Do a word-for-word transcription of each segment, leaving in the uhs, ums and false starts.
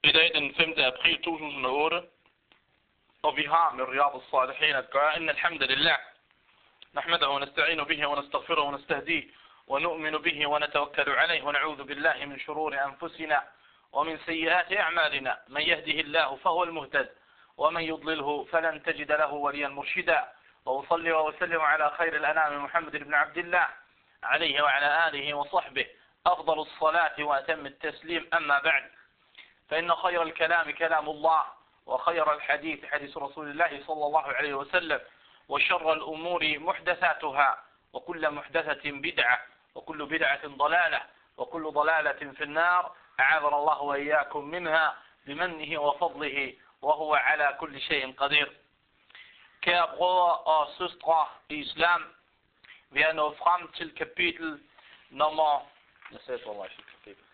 I dag den femte april to tusind og otte, og vi har med Riyad al-Salihin at gøre, إن الحمد لله نحمده ونستعين به ونستغفره ونستهديه ونؤمن به ونتوكل عليه ونعوذ بالله من شرور أنفسنا ومن سيئات أعمالنا من يهده الله فهو المهتد ومن يضلله فلن تجد له وليا مرشدا وأصلي وأسلم على خير الأنام محمد بن عبد الله عليه وعلى آله وصحبه أفضل الصلاة وأتم التسليم. أما بعد، فإن خير الكلام كلام الله، وخير الحديث حديث رسول الله صلى الله عليه وسلم، وشر الأمور محدثاتها، وكل محدثة بدعة، وكل بدعة ضلالة، وكل ضلالة في النار، أعاذنا الله وإياكم منها بمنه وفضله، وهو على كل شيء قدير. Kære brødre og søstre i islam, vi er nået frem til kapitel nummer... Jeg sagde, hvor var det kapitel?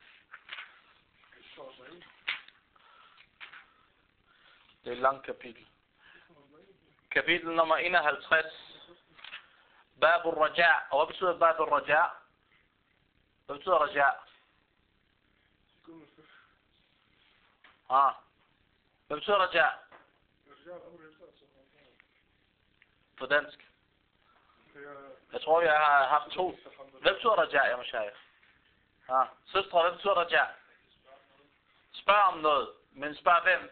Det er et langt kapitel. Kapitel nummer enoghalvtreds. Babur Raja. Og hvad betyder Babur Raja? Hvad betyder Raja? Ah. Hvad betyder Raja? På dansk. Jeg tror, jeg har haft to. Hvad betyder Raja, jeg må sige? Ah. Søstre, hvad betyder Raja? Spørg om noget. Men spørg hvem?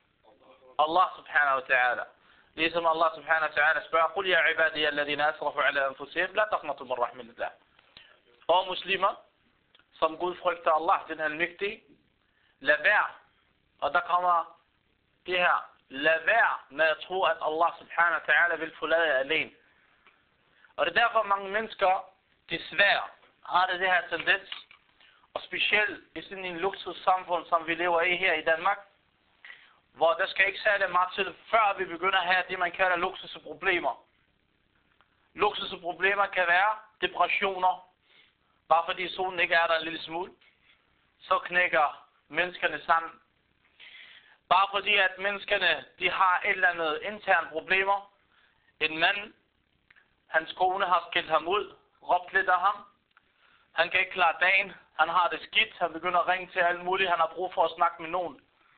Allah subhanahu wa ta'ala. Ligesom Allah subhanahu wa ta'ala spørger, قُلْ يَا عِبَادِيَ الَّذِينَ أَسْرَفُوا عَلَى أَنفُسِهِمْ لَا تَقْنَطُوا مِنْ رَحْمَةِ اللَّهِ. Og muslimer, som Gud frygter Allah, den almægtige, lad være. Og der kommer det her. Lad være med at tro, at Allah subhanahu wa ta'ala vil forlade jer alene. Og det er derfor, mange mennesker desværre har det, det her tendens, og specielt i sådan en luksussamfund, som vi lever i her i Danmark, hvor der skal ikke særlig meget til, før vi begynder at have det, man kalder luksusproblemer. Luksusproblemer kan være depressioner. Bare fordi solen ikke er der en lille smule, så knækker menneskerne sammen. Bare fordi at menneskerne, de har et eller andet interne problemer. En mand, hans kone har skilt ham ud, råbt lidt af ham. Han kan ikke klare dagen, han har det skidt, han begynder at ringe til alt muligt, han har brug for at snakke med nogen.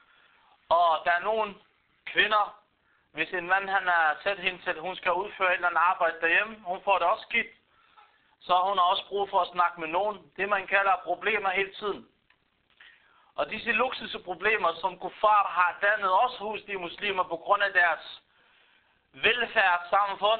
Og der er nogle kvinder, hvis en mand han har sat hende til, at hun skal udføre et eller andet arbejde derhjemme, hun får det også skidt, så hun har også brug for at snakke med nogen. Det man kalder problemer hele tiden. Og disse luksusproblemer, som kuffar har dannet også hos de muslimer på grund af deres velfærdssamfund,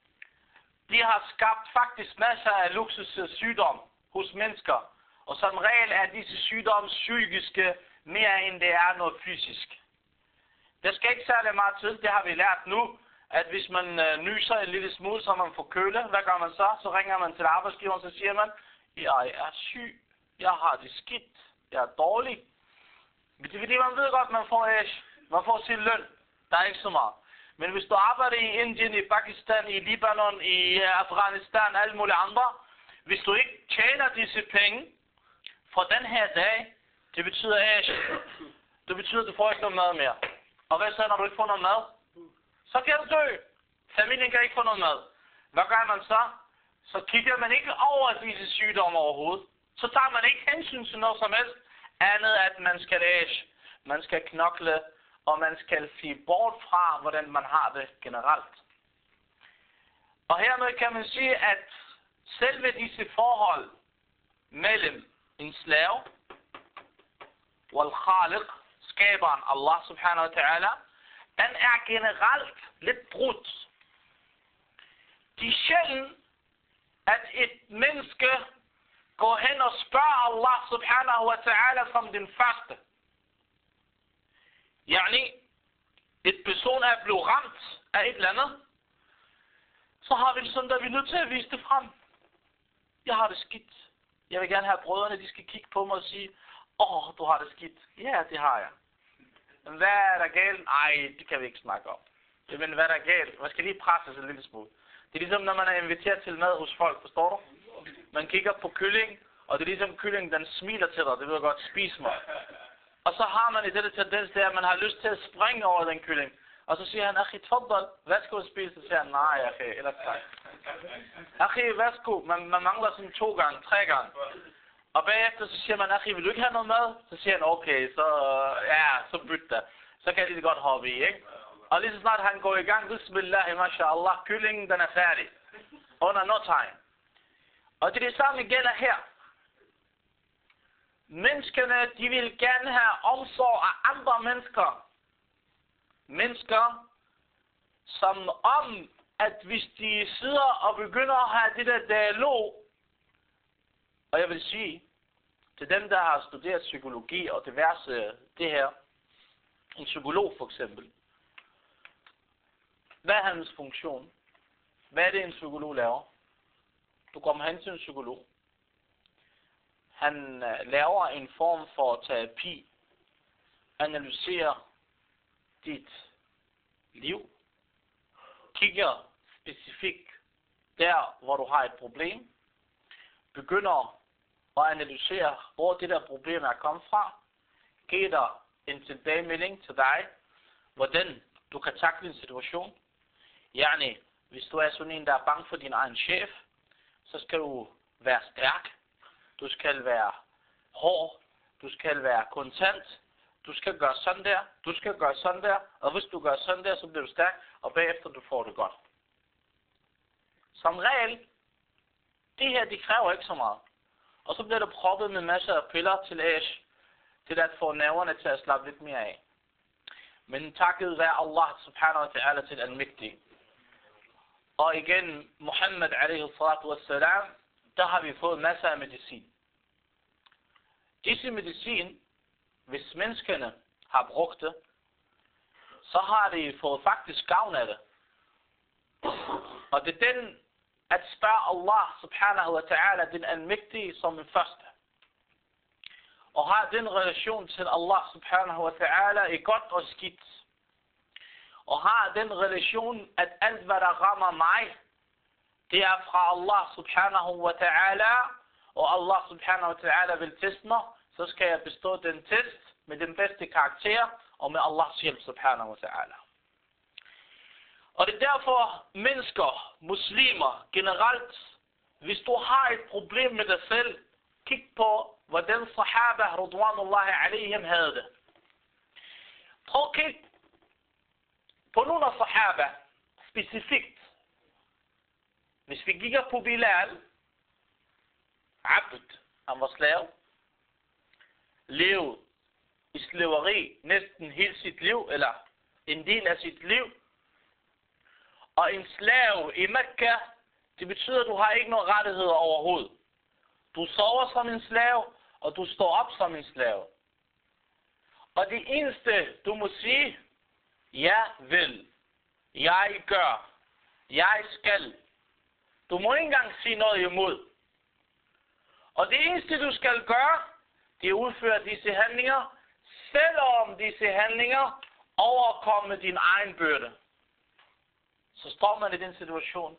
de har skabt faktisk masser af luksussygdom hos mennesker. Og som regel er disse sygdomme psykiske mere end det er noget fysisk. Der skal ikke særlig meget til, det har vi lært nu, at hvis man øh, nyser en lille smule, så man får køle, hvad gør man så? Så ringer man til arbejdsgiveren, så siger man, jeg er syg, jeg har det skidt, jeg er dårlig. Det er fordi, man ved godt, man får æsch, man får sin løn, der er ikke så meget. Men hvis du arbejder i Indien, i Pakistan, i Libanon, i Afghanistan, alle mulige andre, hvis du ikke tjener disse penge fra den her dag, det betyder æsch, det betyder, at du får ikke noget mad mere. Og hvad så, når du ikke får noget mad? Så kan du dø. Familien kan ikke få noget mad. Hvad gør man så? Så kigger man ikke over disse sygdomme overhovedet. Så tager man ikke hensyn til noget som helst, andet at man skal æsch, man skal knokle, og man skal se bort fra, hvordan man har det generelt. Og hermed kan man sige, at selve disse forhold mellem en slave og al-Khaliq, skaberen Allah subhanahu wa ta'ala, den er generelt lidt brudt. Det er sjældent, at et menneske går hen og spørger Allah subhanahu wa ta'ala som den første. Yani, et person er blevet ramt af et eller andet, så har vi det sådan, at vi er nødt til at vise det frem. Jeg har det skidt. Jeg vil gerne have brødrene, de skal kigge på mig og sige, åh, oh, du har det skidt. Ja, det har jeg. Men hvad er der galt? Nej, det kan vi ikke snakke om. Men hvad er der galt? Man skal lige presse sig en lille smule. Det er ligesom, når man er inviteret til mad hos folk, forstår du? Man kigger på kylling, og det er ligesom kylling, den smiler til dig. Det vil godt spise mig. Og så har man i dette tendens der, at man har lyst til at springe over den kylling. Og så siger han, Akhi, tfaddal, værsgo at spise? Så siger han, nej, Akhi, eller tak. Akhi, værsgo, man, man mangler sådan to gange, tre gange. Og bagefter så siger man, Akhi, vil du ikke have noget mad? Så siger han, okay, så, ja, så byt da. Så kan de det godt hoppe i, ikke? Og lige så snart han går i gang, bismillah, mashallah, kyllingen, den er færdig. Under no time. Og det er det samme gælder her. Menneskerne, de vil gerne have omsorg af andre mennesker. Mennesker, som om, at hvis de sidder og begynder at have det der dialog, og jeg vil sige, til dem, der har studeret psykologi og diverse det her, en psykolog for eksempel, hvad er hans funktion? Hvad er det, en psykolog laver? Du kommer hen til en psykolog. Han uh, laver en form for terapi, analyserer dit liv, kigger specifikt der, hvor du har et problem, begynder at analysere, hvor det der problem er kommet fra, giver dig en tilbagemelding til dig, hvordan du kan takle en situation. Yani, hvis du er sådan en, der er bange for din egen chef, så skal du være stærk, du skal være hård, du skal være kontant, du skal gøre sådan der, du skal gøre sådan der, og hvis du gør sådan der, så bliver du stærk, og bagefter du får det godt. Som regel, det her, de kræver ikke så meget. Og så bliver det proppet med masser af piller til æs, til at få nerverne til at slappe lidt mere af. Men takket være Allah subhanahu wa ta'ala til al-Migdi. Og igen, Muhammad alaihi salatu wassalam, der har vi fået masser af medicin. Disse medicin, hvis menneskene har brugt det, så har de fået faktisk gavn af det. Og det er den, at spørge Allah subhanahu wa ta'ala, den almægtige, som den første. Og har den relation til Allah subhanahu wa ta'ala i godt og skidt. Og har den relation, at alt hvad der rammer mig, det er fra Allah subhanahu wa ta'ala, og Allah subhanahu wa ta'ala vil teste mig, så skal jeg bestå den test med den bedste karakter, og med Allahs hjælp subhanahu wa ta'ala. Og det er derfor mennesker, muslimer generelt, hvis du har et problem med dig selv, kig på, hvordan sahaba, radwanullahi alaihim, havde det. Prøv at kigge på nogle af sahaba, specifikt. Hvis vi kigger på Bilal, Abd, han var slave, levede i slaveri næsten hele sit liv, eller en del af sit liv. Og en slave i Mekka, det betyder, at du har ikke nogen rettigheder overhovedet. Du sover som en slave, og du står op som en slave. Og det eneste, du må sige, jeg vil, jeg gør, jeg skal. Du må ikke engang sige noget imod. Og det eneste, du skal gøre, det er at udføre disse handlinger, selvom disse handlinger overkommer din egen byrde. Så står man i den situation,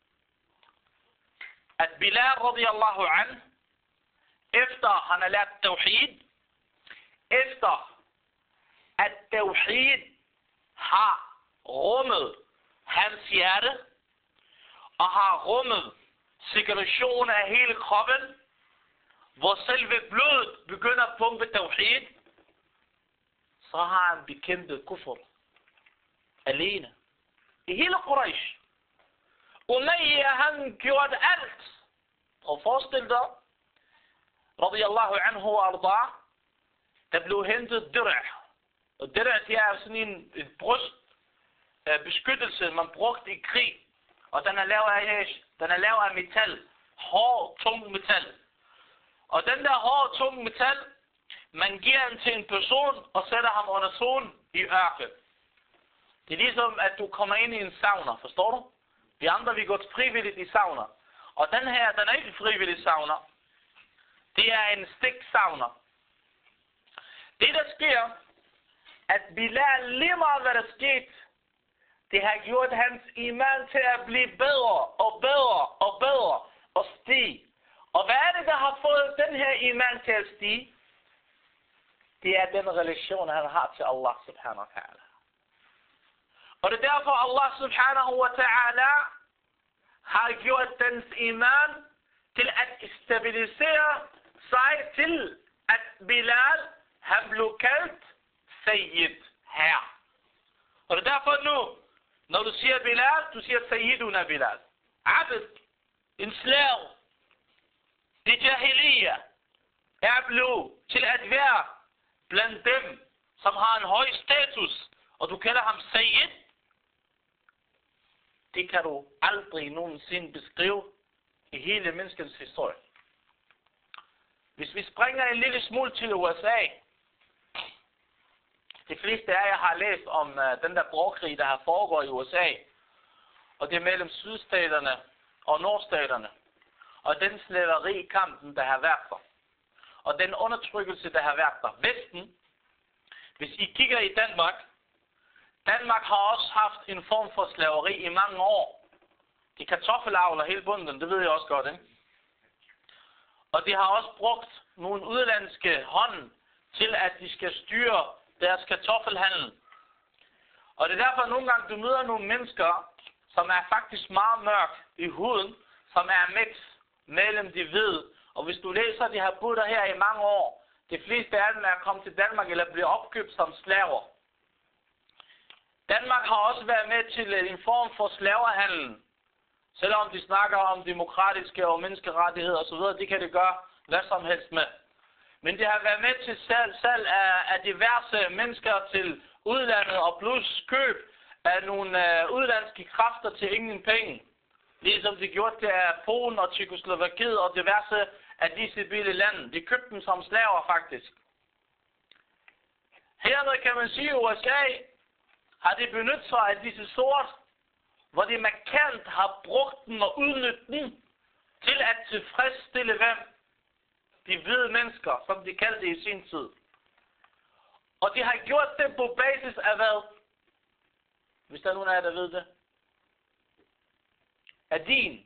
at Bilal radiyallahu an, efter han har lært tawhid, efter at tawhid har rummet hans hjerte, og har rummet cirkulation af hele kroppen, hvor selve blodet begynder at pumpe tawhid, så har han bekæmpet kufr alene. I hele Quraysh. Umayya, han gjorde alt. Og forestil dig, radiyallahu anhu wa arda, der blev hentet dir'a. Og dir'a, det er sådan en, en bryst uh, beskyttelse, man brugte i krig. Og den er lavet af, den er lavet af metal. Hård, tung metal. Og den der hårde, tung metal, man giver den til en person, og sætter ham under solen i ørken. Det er ligesom, at du kommer ind i en sauna, forstår du? Vi andre, vi går frivilligt i sauna. Og den her, den er ikke frivillig sauna. Det er en stik sauna. Det, der sker, at Bilal, lige meget hvad der skete, det har gjort hans iman til at blive bedre og bedre og bedre og stige. Og hvad er det, der har fået den her iman til at stige? Det er den relation, han har til Allah subhanahu wa ta'ala. Og det er derfor, Allah subhanahu wa ta'ala har gjort dens iman til at stabilisere sig til, at Bilal, han blev kaldt Sayyid her. Og det er derfor nu, når du siger Bilal, du siger Sayyiduna Bilal. Abed, en slave, det jahiliya, er blevet til at være blandt dem, som har en høj status, og du kalder ham Sayyid. Det kan du aldrig nogensinde beskrive i hele menneskets historie. Hvis vi springer en lille smule til U S A, de fleste af jer har læst om uh, den der borgerkrig, der har foregået i U S A, og det er mellem sydstaterne og nordstaterne, og den slaveri i kampen, der har været der, og den undertrykkelse, der har været der. Vesten, hvis I kigger i Danmark, Danmark har også haft en form for slaveri i mange år. De kartoffelavler hele bunden, det ved jeg også godt, ikke? Og de har også brugt nogle udlandske hånd til, at de skal styre deres kartoffelhandel. Og det er derfor, at nogle gange du møder nogle mennesker, som er faktisk meget mørk i huden, som er mix mellem de hvide. Og hvis du læser, de har boet der her i mange år, de fleste af dem er kommet til Danmark eller bliver opkøbt som slaver. Danmark har også været med til en form for slaverhandel. Selvom de snakker om demokratiske og menneskerettigheder osv., det kan det gøre hvad som helst med. Men det har været med til salg, salg af, af diverse mennesker til udlandet og plus køb af nogle uh, udlandske kræfter til ingen penge. Ligesom de gjorde det af Polen og Tjekkoslovakiet og diverse af disse billige lande. De købte dem som slaver faktisk. Hermed kan man sige, at U S A har de benyttet sig af disse sort, hvor de markant har brugt den og udnyttet den til at tilfredsstille hvem? De hvide mennesker, som de kaldte i sin tid. Og de har gjort det på basis af hvad? Hvis der er nogen af jer, der ved det. Af din.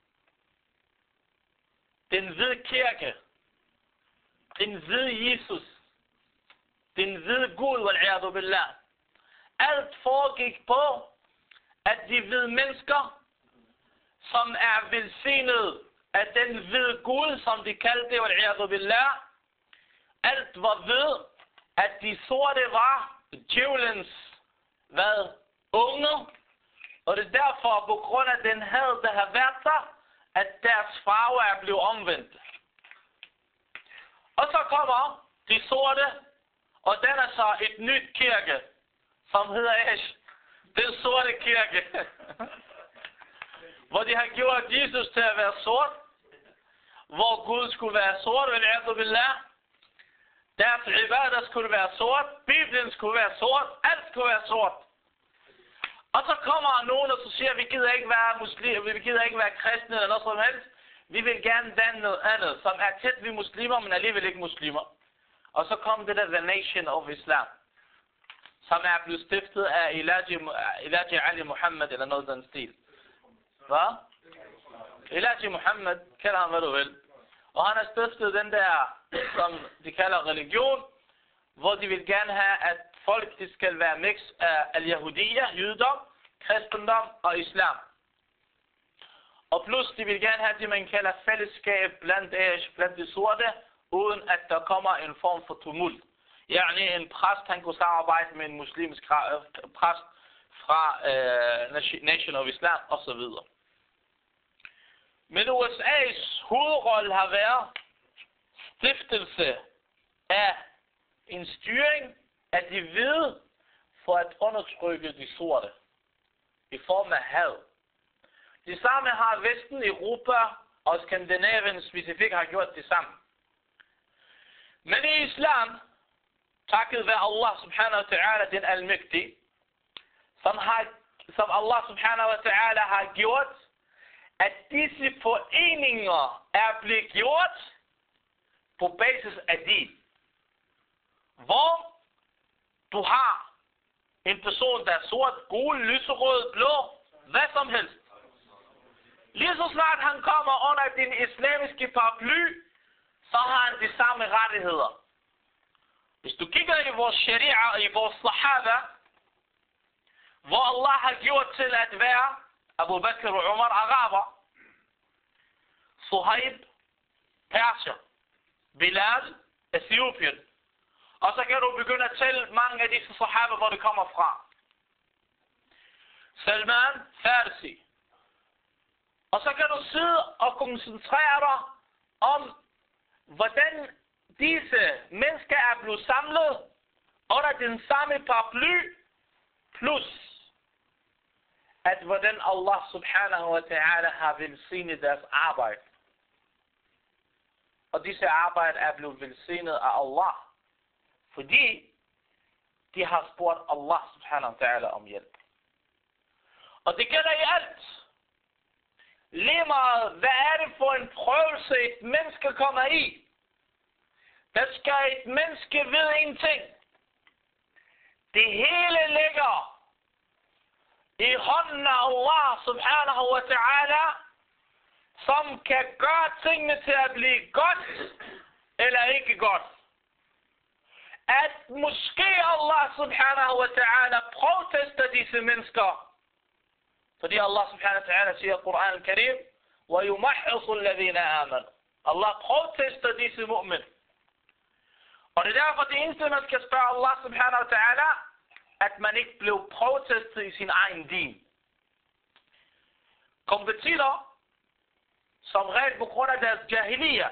Den hvide kirke. Den hvide Jesus. Den hvide Gud, wal-'iyadu billah. Alt foregik på, at de hvide mennesker, som er velsignet af den hvide Gud, som de kaldte det, wal-'iyadu billah, alt var ved, at de sorte var djævelens, hvad, unge, og det er derfor, på grund af den had, der har været der, at deres farve er blevet omvendt. Og så kommer de sorte, og den er så et nyt kirke, som hedder Esh, den sorte kirke, hvor de har gjort Jesus til at være sort, hvor Gud skulle være sort, wal-'iyadu billah. Deres ibadah skulle være sort, Bibelen skulle være sort, alt skulle være sort. Og så kommer nogen, og så siger, vi gider ikke være muslimer, vi gider ikke være kristne eller noget som helst. Vi vil gerne danne noget andet, som er tæt ved muslimer, men alligevel ikke muslimer. Og så kom det der The Nation of Islam, som er blevet stiftet af Elijah Ali Muhammad eller noget af den stil. Hvad? Elijah Muhammad, kalder han hvad du vil. Og han har stiftet den der, som de kalder religion, hvor de vil gerne have, at folk de skal være mix af al-Yahudiya, jødedom, kristendom og islam. Og plus de vil gerne have det, man kalder fællesskab blandt, blandt de sorte, uden at der kommer en form for tumult. Yani en præst, han kunne samarbejde med en muslimsk præst fra uh, Nation of Islam osv. Men U S A's hovedrolle har været stiftelse af en styring af de hvide for at undertrykke de sorte i form af had. Det samme har Vesten, Europa og Skandinavien specifikt har gjort det samme. Men i islam, takket være Allah subhanahu wa ta'ala, den almægtige, som, har, som Allah subhanahu wa ta'ala har gjort, at disse foreninger er blevet gjort på basis af din. Hvor du har en person, der er sort, gul, lyserød, blå, hvad som helst. Lige så snart han kommer under din islamiske paraply, så har han de samme rettigheder. Hvis du kigger i vores sharia og i vores sahaba, hvor Allah har gjort til at være Abu Bakr og Umar araber, Suhaib perser, Bilal, Etiopien. Og så kan du begynde at tælle mange af disse sahaba, hvor det kommer fra. Salman, Farsi. Og så kan du sidde og koncentrere dig om, hvordan disse mennesker er blevet samlet under den samme paraply, plus at hvordan Allah subhanahu wa ta'ala har velsignet deres arbejde. Og disse arbejde er blevet velsignet af Allah, fordi de har spurgt Allah subhanahu wa ta'ala om hjælp. Og det gælder i alt. Lige meget, hvad er det for en prøvelse, et menneske kommer i? Der skal et menneske vide en ting. Det hele ligger i hånden af Allah subhanahu wa ta'ala, som kan gøre tingene til at blive godt, eller ikke godt. At måske Allah subhanahu wa ta'ala protester disse mennesker, fordi Allah subhanahu wa ta'ala siger i Quran al-Karim, وَيُمَحِّصُ الَّذِينَ آمَنُوا. Allah protester disse mu'min. Og det er derfor det eneste, man skal spørge Allah subhanahu wa ta'ala, at man ikke blev protestet i sin egen din. Konvertitter, som regel på grund af deres jahiliya,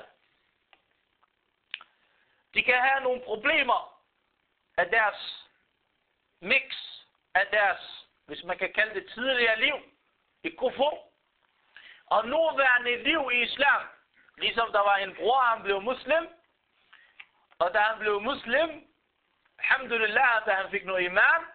de kan have nogle problemer af deres mix, af deres, hvis man kan kalde det tidligere liv, i kufur, og nuværende liv i islam. Ligesom der var en bror, han blev muslim, og da han blev muslim, alhamdulillah, da han fik noget iman,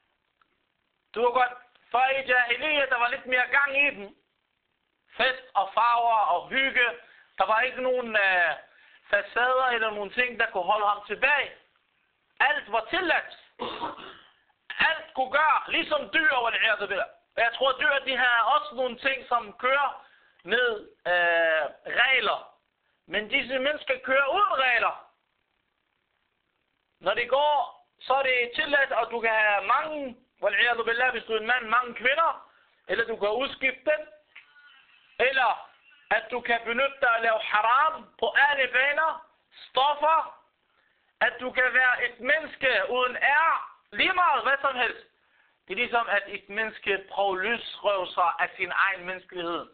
du var godt, for i jahiliya, der var lidt mere gang i den. Fest og farver og hygge. Der var ikke nogen øh, facader eller nogen ting, der kunne holde ham tilbage. Alt var tilladt. Alt kunne gøre, ligesom dyr over det her. Jeg tror, dyr, de har også nogle ting, som kører med øh, regler. Men disse mennesker kører uden regler. Når det går, så er det tilladt, at du kan have mange, hvis du er en mand, mange kvinder, eller du kan udskifte dem, eller at du kan benytte dig at lave haram på alle baner, stoffer, at du kan være et menneske uden ære, lige meget hvad som helst. Det er ligesom, at et menneske prøver at løsrøve sig af sin egen menneskelighed.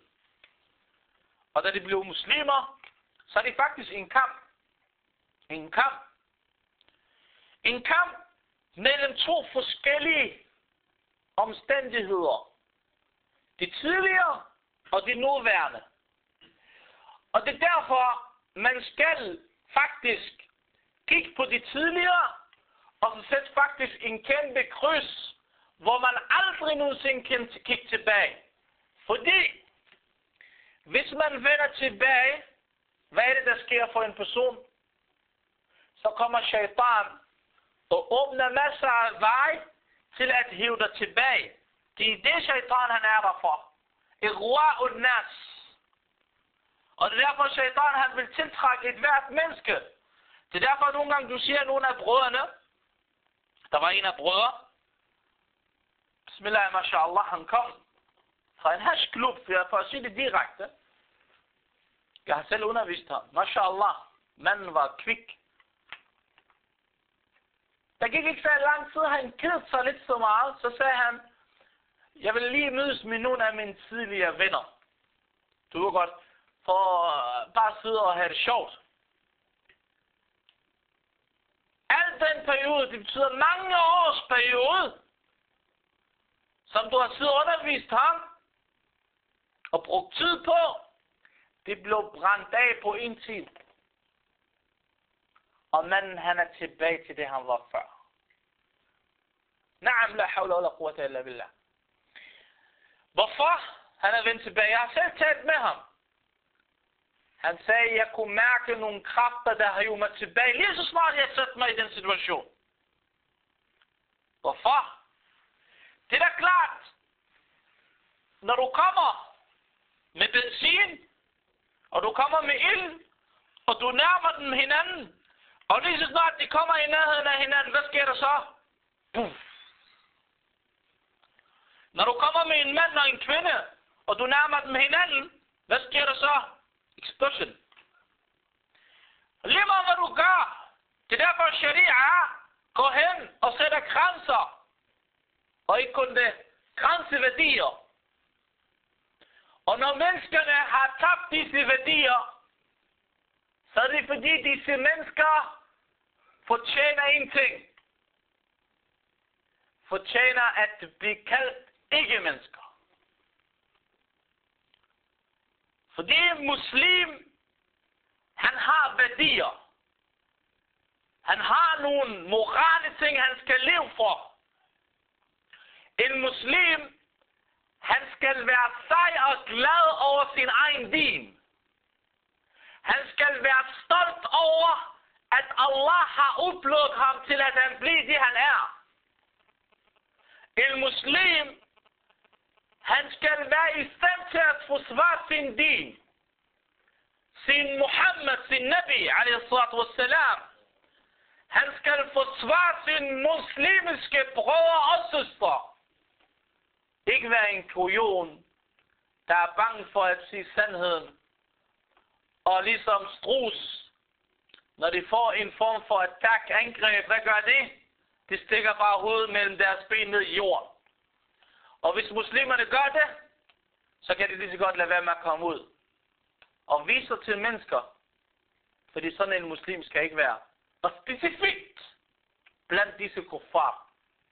Og da de blev muslimer, så er det faktisk en kamp. En kamp. En kamp mellem to forskellige omstændigheder. Det tidligere og det nuværende. Og det er derfor, man skal faktisk kigge på det tidligere, og så sætte faktisk en kæmpe kryds, hvor man aldrig nogensinde kan kigge tilbage. Fordi, hvis man vender tilbage, hvad er det, der sker for en person? Så kommer shaitan og åbner masser af vej til at hive dig tilbage. Det er det, shaitan han er der for. Ighwa'u nas. Og det er derfor, shaitan han vil tiltrække et hvert menneske. Det er derfor, nogle gange du siger, nogle af brødrene, der var en af brødre, bismillah, mashallah, han kom fra en hashklub, for at sige det direkte. Jeg har selv undervist ham. Mashallah, manden var kvik. Der gik ikke så lang tid, han kedede sig lidt så meget, så sagde han, jeg vil lige mødes med nogle af mine tidligere venner. Du ved godt, for uh, bare sidde og have det sjovt. Al den periode, det betyder mange års periode, som du har siddet og undervist ham, og brugt tid på, det blev brændt af på en tid. Og manden, han er tilbage til det, han var før. Naam, la hawla wa la quwwata illa billah. Hvorfor han er vendt tilbage? Jeg har selv talt med ham. Han sagde, jeg kunne mærke nogle kræfter, der har jo mig tilbage, lige så snart jeg satte mig i den situation. Hvorfor? Det er da klart. Når du kommer med benzin, og du kommer med ild, og du nærmer dem hinanden, og lige så snart de kommer i nærheden af hinanden, hvad sker der så? Puff. Når du kommer med en mand og en kvinde, og du nærmer dem hinanden, hvad sker der så? Explosion. Lige meget hvad du gør. Det er derfor sharia går hen og sætter grænser. Og ikke kun det. Grænseværdier. Og når menneskerne har tabt disse værdier, så er det fordi disse mennesker fortjener en ting. Fortjener at blive kaldt ikke-mennesker. Fordi muslim, han har værdier. Han har nogle morale ting, han skal leve for. En muslim, han skal være sej og glad over sin egen din. Han skal være stolt over, at Allah har opblået ham til, at han bliver det, han er. En muslim, han skal være i stand til at forsvare sin din. Sin Muhammad, sin Nabi, alaihi salatu wassalam. Han skal forsvare sin muslimiske brødre og søstre. Ikke være en kujon, der er bange for at sige sandheden. Og ligesom strus, når de får en form for attack, angreb, hvad gør de? De stikker bare hovedet mellem deres ben ned i jorden. Og hvis muslimerne gør det, så kan de lige så godt lade være med at komme ud. Og vise til mennesker, fordi sådan en muslim skal ikke være. Og specifikt blandt disse kuffar.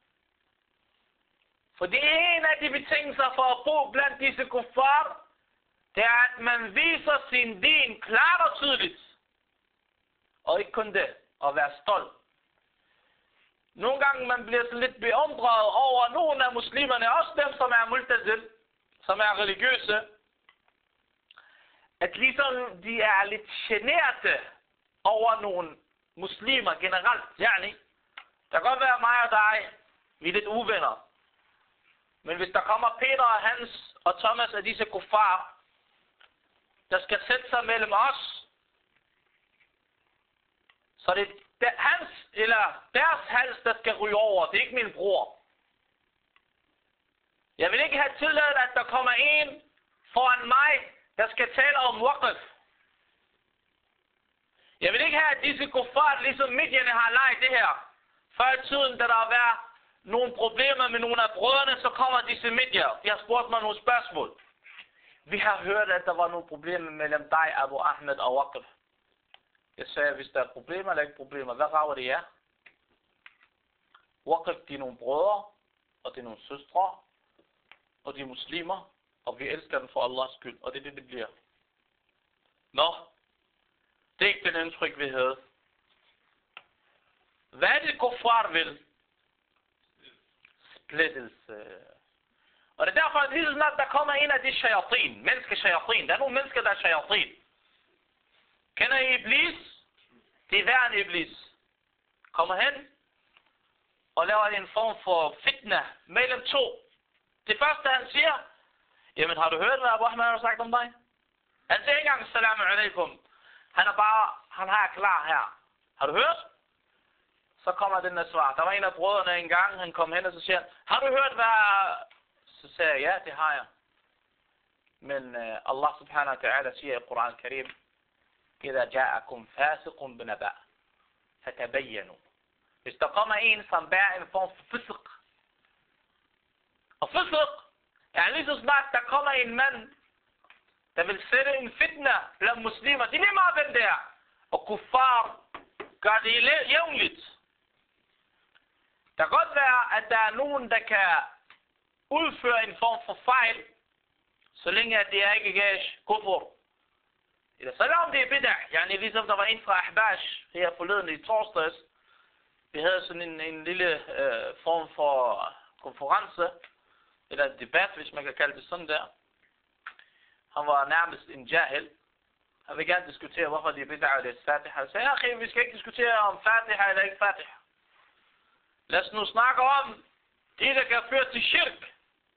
For det er en af de betingelser for at bo blandt disse kuffar, det er at man viser sin din klart og tydeligt. Og ikke kun det, at være stolt. Nogle gange man bliver så lidt beundret over nogle af muslimerne, også dem som er multazil, som er religiøse, at ligesom de er lidt generte over nogle muslimer generelt. Yani, der kan godt være mig og dig, vi er lidt uvenner. Men hvis der kommer Peter og Hans og Thomas af disse kuffar, der skal sætte sig mellem os, så det er hans eller deres hals, der skal ryge over. Det er ikke min bror. Jeg vil ikke have tilladt, at der kommer en foran mig, der skal tale om waqf. Jeg vil ikke have, at disse kuffar, ligesom medierne har leget det her. Før i tiden, da der har været nogle problemer med nogle af brødrene, så kommer disse medier. De har spurgt mig nogle spørgsmål. Vi har hørt, at der var nogle problemer mellem dig, Abu Ahmed og waqf. Jeg sagde, hvis der er problemer eller ikke problemer, hvad rager det jer? Waqf, de er nogle brødre, og det er nogle søstre, og de er muslimer, og vi elsker dem for Allahs skyld, og det er det, det bliver. Nå, det er ikke den indtryk, vi havde. Hvad er det, kuffar vil? Splittelse. Og det er derfor, at lige så snart der kommer en af de shayatin, menneske-shayatin, der er nogle mennesker, der er shayatin. Kender I Iblis? Det er værende Iblis. Kommer hen og laver en form for fitna mellem to. Det første han siger, jamen har du hørt, hvad Abu Ahmed har sagt om dig? Han siger ikke engang, salamu alaikum. Han er bare, han har klar her. Har du hørt? Så kommer den der svar. Der var en af brødrene engang, han kom hen og så siger, har du hørt, hvad... Så sagde jeg, ja, det har jeg. Men uh, Allah subhanahu wa ta'ala siger i Quran Karim, إذا جاءكم فاسق بنبأ فتبينوا. Hvis der kommer en, som bærer en form for fisk. Og fisk er lige så snart, der kommer en mand, der vil sætte en fitna blandt muslimer. Det er lige meget, hvem det er. Og kuffar gør det jævnligt. Der kan godt være, at der er nogen, der kan udføre en form for fejl, så længe at det er ikke gash, kufur. Eller selvom det er bid'ah, yani ligesom der var en fra Ahbash her forleden i torsdags. Vi havde sådan en, en lille øh, form for konference, eller debat, hvis man kan kalde det sådan der. Han var nærmest en jahil. Han vil gerne diskutere, hvorfor det er bid'ah og det er fatiha. Så jeg sagde, vi skal ikke diskutere om fatiha eller ikke fatiha. Lad os nu snakke om det, der kan føre til shirk.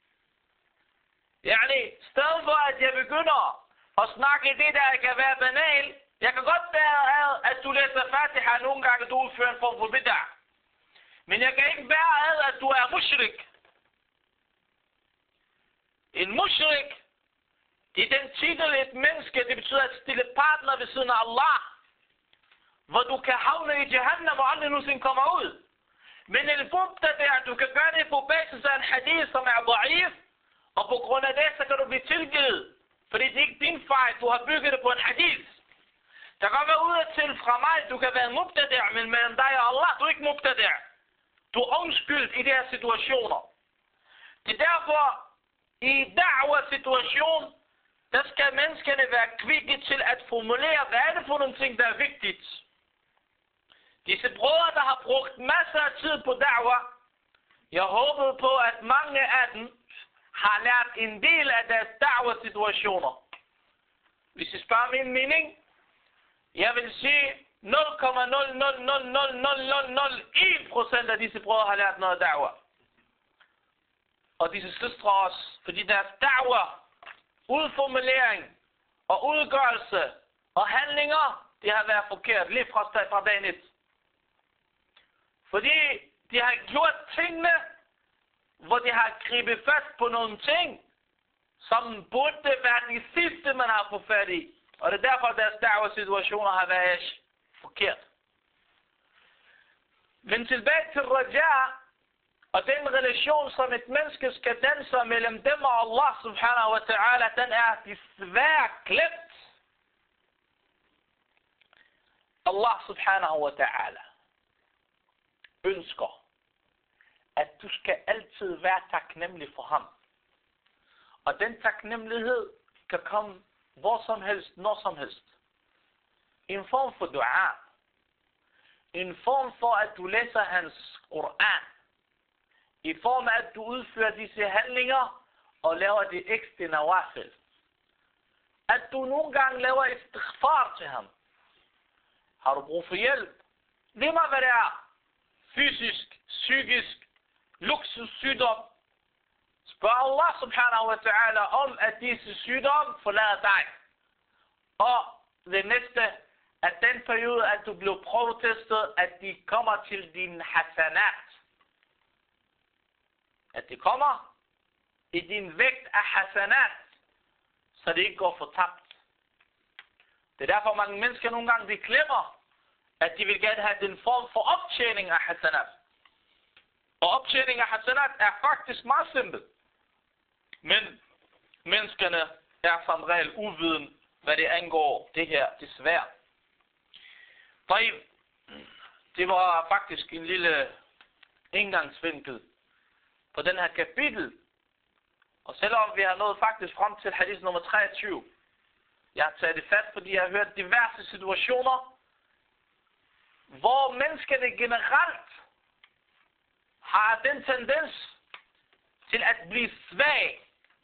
Yani, stedet for at jeg begynder og snakke i det, der kan være banal. Jeg kan godt være, at du læser fatiha nogle gange, du udfører en form for bid'ah. Men jeg kan ikke være, at du er mushrik. En mushrik, det er den titel et menneske, det betyder at stille partner ved siden af Allah. hvor du kan havne i Jahannam og aldrig nogensinde kommer ud. Men en mubtadi', du kan gøre det på basis af en hadith, som er da'if, og på grund af det, så kan du blive tilgivet. Fordi det er ikke din fejl, du har bygget det på en hadith. Der kan være ud og til fra mig, du kan være en mubtadi', men mellem dig og Allah, du er ikke mubtadi'. Du er undskyldt i de her situationer. Det er derfor, i da'wa-situation, der skal menneskene være kvikke til at formulere, hvad er det for nogle ting, der er vigtigt. Disse brødre, der har brugt masser af tid på da'wa, jeg håber på, at mange af dem har lært en del af deres da'wa-situationer. Hvis I spørger min mening, jeg vil sige nul komma nul nul nul nul nul nul nul en procent af disse brødre har lært noget da'wa. Og disse søstre også, fordi deres da'wa, udformulering og udgørelse og handlinger, de har været forkert lige fra, fra dagen et. Fordi de har gjort tingene, hvor de har gribet fast på nogle ting, som burde være de sidste, man har fået fat i. Og det er derfor, at deres da'wa-situationer har været forkert. Men tilbage til raja, og den relation, som et menneske skal danse mellem dem og Allah subhanahu wa ta'ala, den er desværre glemt. Allah subhanahu wa ta'ala ønsker, at du skal altid være taknemmelig for ham. Og den taknemmelighed kan komme hvor som helst, når som helst. En form for dua. En form for, at du læser hans Koran. I form af, at du udfører disse handlinger og laver det ekstra nawafil. At du nogle gange laver istighfar til ham. Har du brug for hjælp? Lige meget hvad det er. Fysisk, psykisk, luksussygdom. Spørg Allah subhanahu wa ta'ala om, at disse sygdom forlader dig. Og det næste, at den periode, at du blev prøvetestet, at de kommer til din hasanat. At de kommer i din vægt af hasanat, så det ikke går fortabt. Det er derfor mange mennesker nogle gange, de glemmer, at de vil gerne have den form for optjening af hasanat. Og optjening af hasanat er faktisk meget simpelt. Men menneskerne er som regel uviden, hvad det angår det her, desværre. Det var faktisk en lille indgangsvinkel på den her kapitel. Og selvom vi har nået faktisk frem til hadith nummer treogtyve, jeg har taget det fat, fordi jeg har hørt diverse situationer, hvor menneskene generelt har den tendens til at blive svage.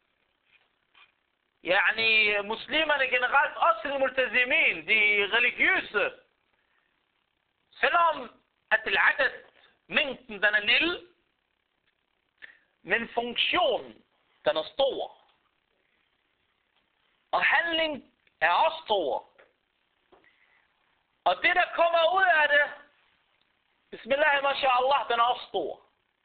Yani muslimerne generelt, også de multazimin, de religiøse, selvom at al-adad, mængden, den er lille, men funktionen, den er stor. Og handling er også stor. Og det, der kommer ud af det, bismillah, mashallah, den er også stor.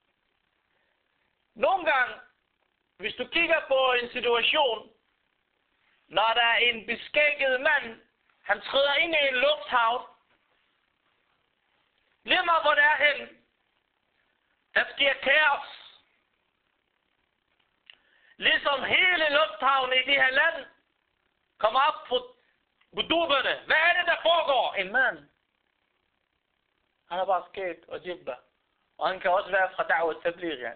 Nogle gange, hvis du kigger på en situation, når der er en beskægget mand, han træder ind i en lufthavn, lige meget hvor det er hen, der sker kaos. Ligesom hele lufthavnen i det her land kommer op på buduberne. Hvad er det, der foregår? En mand. Han er bare skægt og jibba. Og han kan også være fra Da'wa Tabligh, ja.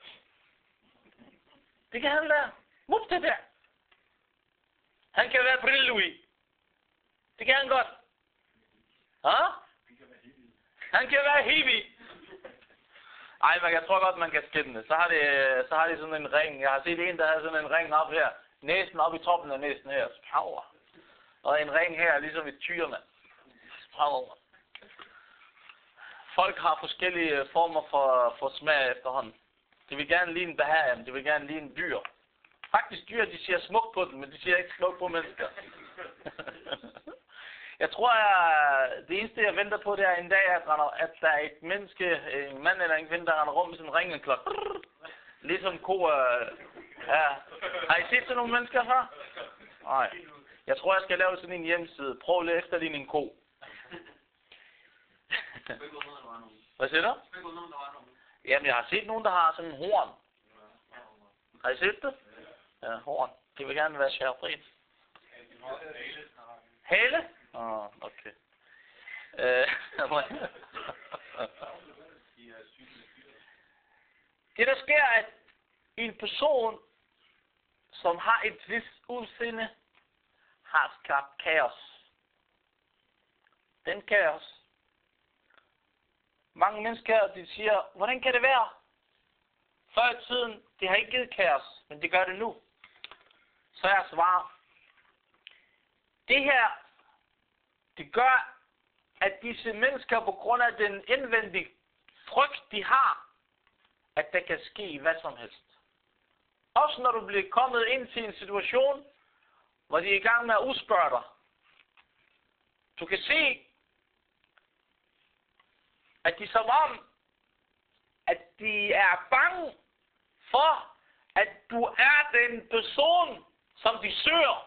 Det kan han være. Mubtadi'. Han kan være brillui. Det kan han godt. Ha? Han kan være hippie. Ej, men jeg tror godt, man kan skille. Så har de, så har de sådan en ring. Jeg har set en, der har sådan en ring op her. Næsen op i toppen af næsen her. Power. Og en ring her, ligesom i tyrene. Power. Folk har forskellige former for, for smag efterhånden. De vil gerne ligne behagem, de vil gerne ligne dyr. Faktisk dyr, de siger smukt på dem, men de siger ikke smukt på mennesker. Jeg tror, at det eneste, jeg venter på, det er en dag, at, at der er et menneske, en mand eller en kvinde, der render rundt med sådan en ringeklok. Ligesom ko. Øh, ja. Har I set sådan nogle mennesker før? Nej. Jeg tror, jeg skal lave sådan en hjemmeside. Prøv at efterligne en ko. Hvad siger du? Jamen, jeg har set nogen, der har sådan en horn. Har I set det? Ja, horn. De vil gerne være shayatin. Hale? Åh, oh, okay. Øh, det der sker, at en person, som har et vist udseende, har skabt kaos. Den kaos. Mange mennesker, de siger, hvordan kan det være? Før i tiden, det har ikke givet kaos, men det gør det nu. Så jeg svarer. Det her, det gør, at disse mennesker på grund af den indvendige frygt, de har, at der kan ske hvad som helst. Også når du bliver kommet ind til en situation, hvor de er i gang med at udspørge dig. Du kan se, at de som om, at de er bange for, at du er den person, som de søger.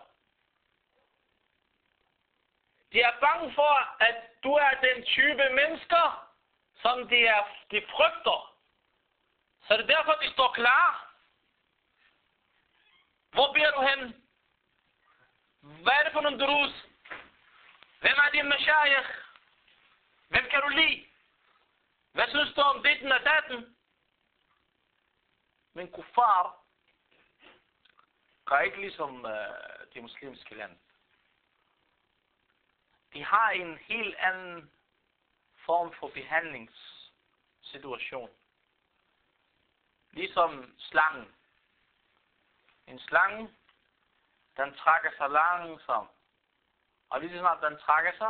De er bange for, at du er den type mennesker, som de, er, de frygter. Så det er derfor, de står klar. Hvor bliver du hen? Hvad er det for nogle drus? Hvem er din mashayikh? Hvem kan du lide? Hvad synes du om ditten og datten? Men kuffar gør ikke ligesom uh, de muslimske lande. De har en helt anden form for behandlingssituation. Ligesom slangen. En slange, den trækker sig langsomt. Og lige så snart den trækker sig,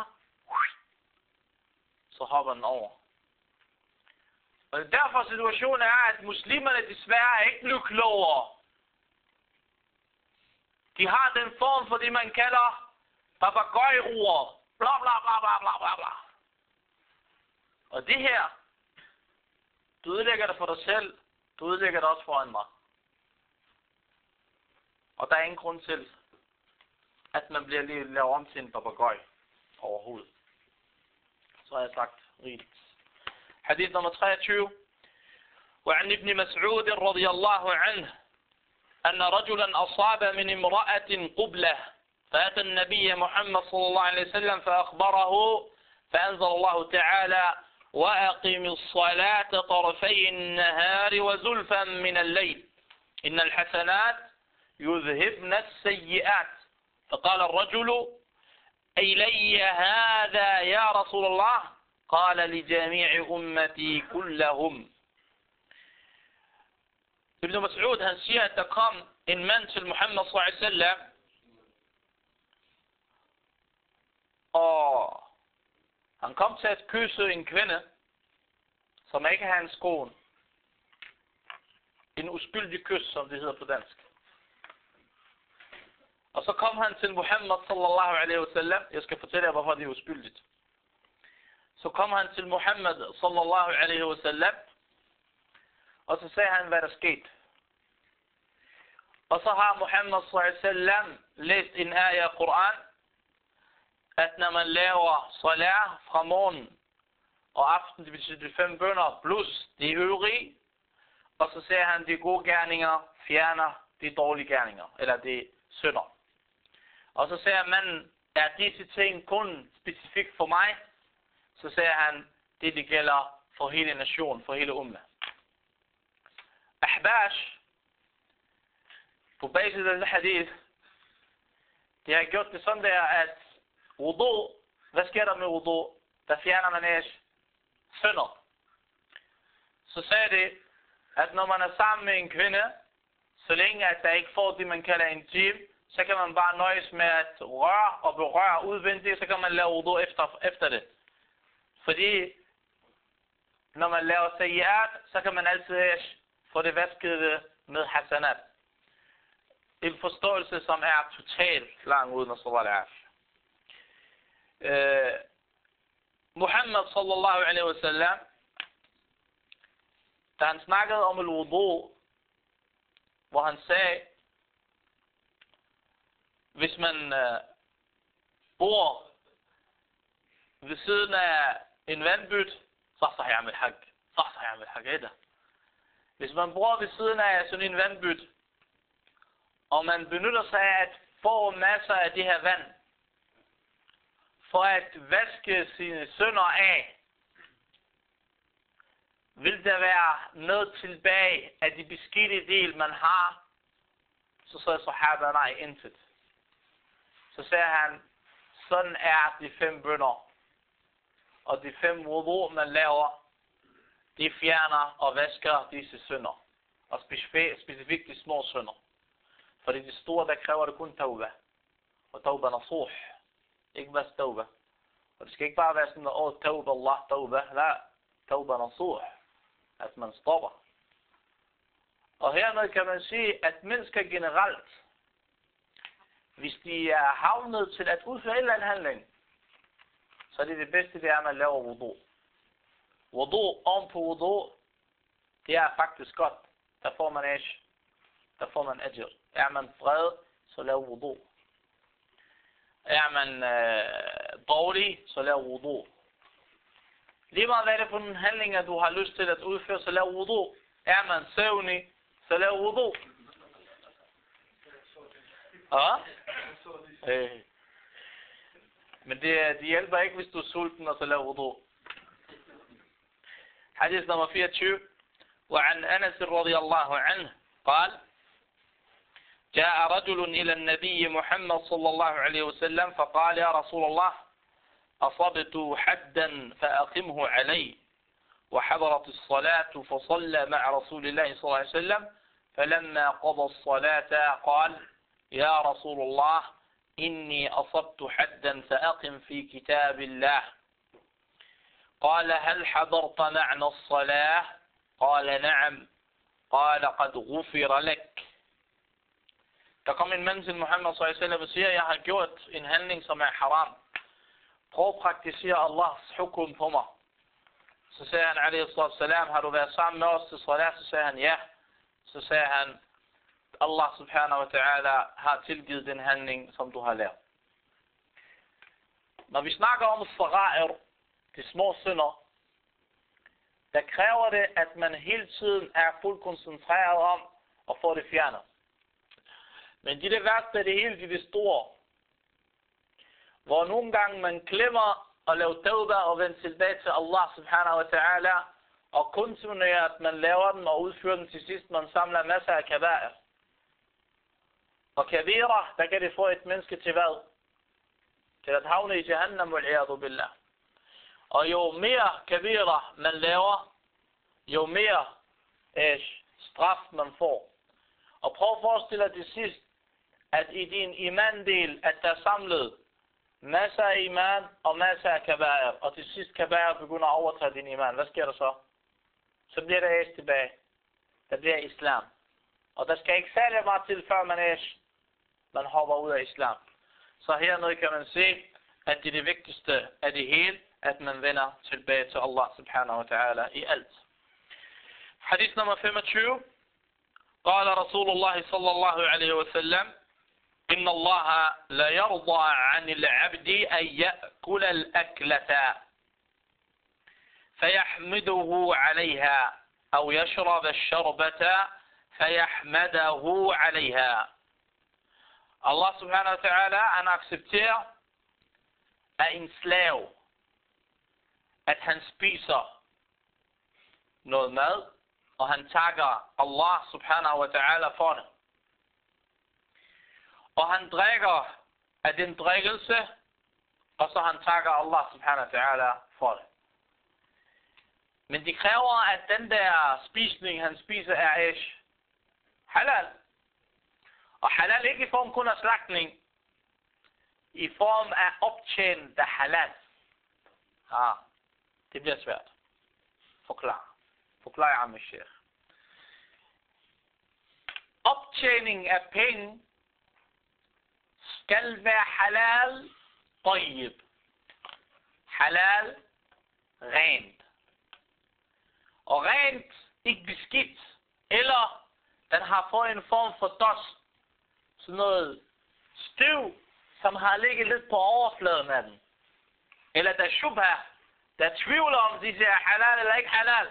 så hopper den over. Og derfor situationen er, at muslimerne desværre er ikke blevet klogere. De har den form for det, man kalder papagøjord. Bla bla bla bla bla bla bla. Og det her, du ødelægger det for dig selv, du ødelægger det også for en mig. Og der er ingen grund til, at man bliver lige lavet om til en papagøj overhovedet. Så har jeg sagt rigeligt. Hadith nummer treogtyve. وعن ابن مسعود رضي الله عنه أن رجلا أصاب من امرأة قبلة فأتى النبي محمد صلى الله عليه وسلم فأخبره فأنزل الله تعالى وأقم الصلاة طرفي النهار وزلفا من الليل إن الحسنات يذهبن السيئات فقال الرجل إلي هذا يا رسول الله قال لجميع أمتي كلهم. Ibn Mas'ud, han siger, at der kom en mand til Muhammad sallallahu alaihi wasallam, og han kom til at kysse en kvinde, som ikke havde en skoen. En uskyldig kys, som det hedder på dansk. Og så kom han til Muhammad sallallahu alaihi wasallam. Jeg skal fortælle jer, hvorfor det er uskyldigt. Så kom han til Muhammad sallallahu alaihi wasallam, og så sagde han, hvad der skete. Og så har Muhammad sallallahu alaihi wasallam læst en ayah af Koran, at når man laver salat fra morgen og aften, det betyder de fem bønner plus de øvrige, og så siger han, de gode gerninger fjerner de dårlige gerninger, eller de synder. Og så siger man, er disse ting kun specifikt for mig? Så siger han, det det gælder for hele nationen, for hele umma. Ahbash, på basis af det hadith, de har gjort det sådan der, at wudu, hvad sker der med wudu? Der fjerner man ikke synder. Så sagde det, at når man er sammen med en kvinde, så længe at der ikke får det, man kalder en jim, så kan man bare nøjes med at røre og berøre udvendigt, så kan man lave wudu efter, efter det. Fordi når man laver sayyat, så kan man altid få det vasket med hasanat. En forståelse, som er totalt lang uden at sallallahu alaihi wasallam. Muhammad sallallahu alaihi wasallam, da han snakkede om al-wudu, hvor han sagde, hvis man øh, bor ved siden af en vandbyt, så har jeg med hak. Så har jeg med hak. Hvis man bor ved siden af sådan en vandbyt, og man benytter sig af at få masser af det her vand, for at vaske sine synder af, vil der være noget tilbage af de beskidte del, man har, så sagde sahaba, nej, intet. Så sagde han, sådan er de fem bønner, og de fem wudu, man laver, de fjerner og vasker disse synder, og specifikt de små synder. Fordi de store, der kræver det kun tauba, og tauba nasuh, ikke bare tauba. Og det skal ikke bare være sådan, åh, tauba Allah, tauba, nej, tauba nasuh, at man stopper. Og hernede kan man sige, at mennesker generelt, hvis de er havnet til at udføre en eller anden handling, så er det det bedste, det er, at man laver wudu. Wudu oven på wudu, det er faktisk godt. Der får man ash, der får man ajr. Er man vred, så lav wudu. Er man øh, dårlig, så lav wudu. Lige meget hvad er det for nogle handlinger, du har lyst til at udføre, så lav wudu. Er man søvnig, så lav wudu. Ja? Øh. Men det, det hjælper ikke, hvis du er sulten, og så lav wudu. Hadith nummer fireogtyve. وعن أنس رضي الله عنه قال جاء رجل إلى النبي محمد صلى الله عليه وسلم فقال يا رسول الله أصبت حدا فأقمه علي وحضرت الصلاة فصلى مع رسول الله صلى الله عليه وسلم فلما قضى الصلاة قال يا رسول الله إني أصبت حدا فأقم في كتاب الله قال هل حضرت معنا الصلاة قال نعم قال قد غفر لك. Der kom en mand til Muhammad sallallahu alaihi wasallam og siger, jeg har gjort en handling, som er haram. Prøv at praktisere Allahs hukum på mig. Så sagde han, alaihi salam, har du været sammen med os til salat? Så sagde han, ja. Så sagde han, Allah subhanahu wa ta'ala har tilgivet den handling, som du har lavet. Når vi snakker om sara'ir, de små synder, der kræver det, at man hele tiden er fuldt koncentreret om at få det fjernet. Men det er det værste af det hele, det er det store. Hvor nogle gange man glemmer at lave tawba og vende tilbage til Allah subhanahu wa ta'ala, og kontinuerer, at man laver den og udfører den til sidst, man samler masser af kaba'ir. Og kabira, der kan det få et menneske til hvad? Til at havne i Jahannam, wal-iyadu billah. Og jo mere kabira man laver, jo mere eh, straf man får. Og prøv at forestille dig til sidst, at i din imandel, at der er samlet masser af iman og masser af kaba'ir, og til sidst kaba'ir begynder at overtage din iman. Hvad sker der så? Så bliver der æs tilbage. Der bliver islam. Og der skal ikke særlig meget til, før man æs, man hopper ud af islam. Så hernede kan man se, at det er det vigtigste af det hele, at man vender tilbage til Allah subhanahu wa ta'ala i alt. Hadith nummer femogtyve. قال رسول الله صلى الله عليه وسلم إن الله لا يرضى عن العبد أن يأكل الأكلة فيحمده عليها أو يشرب الشربة فيحمده عليها. Allah subhanahu wa ta'ala, han accepterer af en slave, at han spiser noget mad, og han takker Allah subhanahu wa ta'ala for det. Og han drikker af den drikkelse, og så han takker Allah subhanahu wa ta'ala for det. Men det kræver, at den der spisning, han spiser, er ish halal. Og halal ikke i form kun af slagtning, i form af optjent af halal. Ja, det bliver svært. Forklar. Forklar jeg med sheikh. Optjening af penge skal være halal tayyib. Halal rent. Og rent ikke beskidt. Eller den har fået en form for dust. Sådan noget støv, som har ligget lidt på overfladen af den. Eller der shubha, der tvivler om, de siger halal eller ikke halal.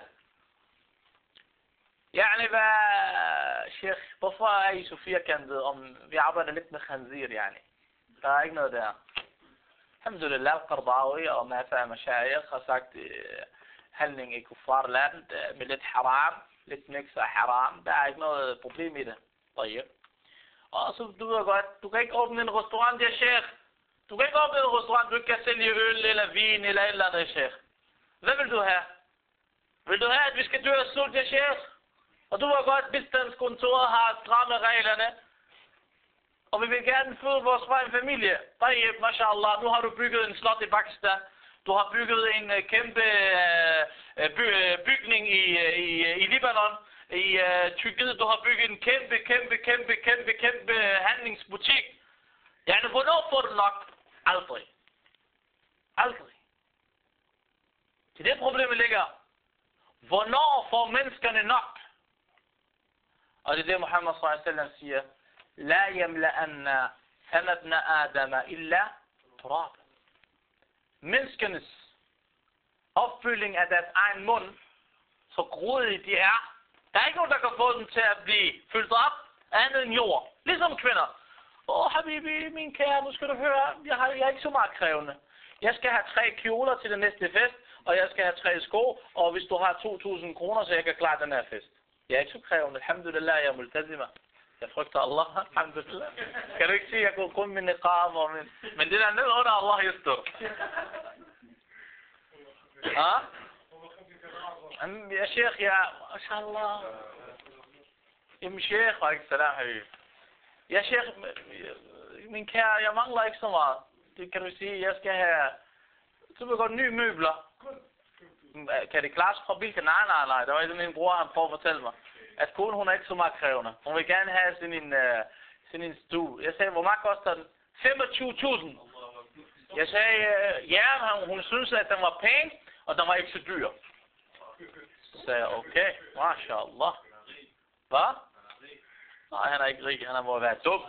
Yani, hvad, Sheikh, hvorfor er I så firkantet, om vi arbejder lidt med khanzir, yani? Der er ikke noget der. Alhamdulillah, Qardawi og masser af mashayikh har sagt, handling i kuffarland med lidt haram, lidt mix af haram. Der er ikke noget problem i det. Og så, du ved godt, du kan ikke åbne en restaurant, der, Sheikh. Du kan ikke åbne en restaurant, du ikke kan sælge øl eller vin eller et eller andet, Sheikh. Hvad vil du have? Vil du have, at vi skal dø af sult, der, Sheikh? Og du ved godt, bistandskontoret har stramme reglerne. Og vi vil gerne føde vores egen familie. Tayyip, mashallah, nu har du bygget en slot i Pakistan. Du har bygget en uh, kæmpe uh, by, bygning i, uh, i, uh, i Libanon. I uh, Tyrkiet, du har bygget en kæmpe, kæmpe, kæmpe, kæmpe, kæmpe handlingsbutik. Yani, hvornår får du nok? Aldrig. Aldrig. Til det problemet ligger. Hvornår får menneskerne nok? Og det er det, Muhammad sallallahu alaihi wasallam siger. La yamla'anna famabna adama illa turab. Menneskenes opfylling af deres egen mund, så grådige de er. Der er ikke nogen, der kan få dem til at blive fyldt op andet end jord. Ligesom kvinder. Åh, habibi, min kære, nu skal du høre, jeg, har, jeg er ikke så meget krævende. Jeg skal have tre kjoler til den næste fest, og jeg skal have tre sko, og hvis du har to tusind kroner, så jeg kan klare den her fest. Jeg er ikke så krævende. Alhamdulillah, jeg er multazima. Jeg frygter Allah. Alhamdulillah. Kan du ikke sige, at jeg går kun med niqab og min... Men det der ned under Allah, jeg står. Ja? Ja, Sheikh, ja. MashaAllah. Jamen, Sheikh, wa alaikum salam, habibi. Ja, Sheikh, min kære, jeg mangler ikke så meget. Det kan du sige, jeg skal have... Så vil jeg godt nye møbler. Kan det klare sig fra bilka? Nej, nej, nej. Der var sådan en bror, han prøvede at fortælle mig, at konen, hun er ikke så meget krævende. Hun vil gerne have sådan en, uh, sådan en stue. Jeg sagde, hvor meget koster den? femogtyve tusind. Jeg sagde, uh, ja, hun, hun synes, at den var pæn, og den var ikke så dyr. Så sagde jeg, okay, mashallah. Hvad? Nej, han er ikke rig, han har må være dum.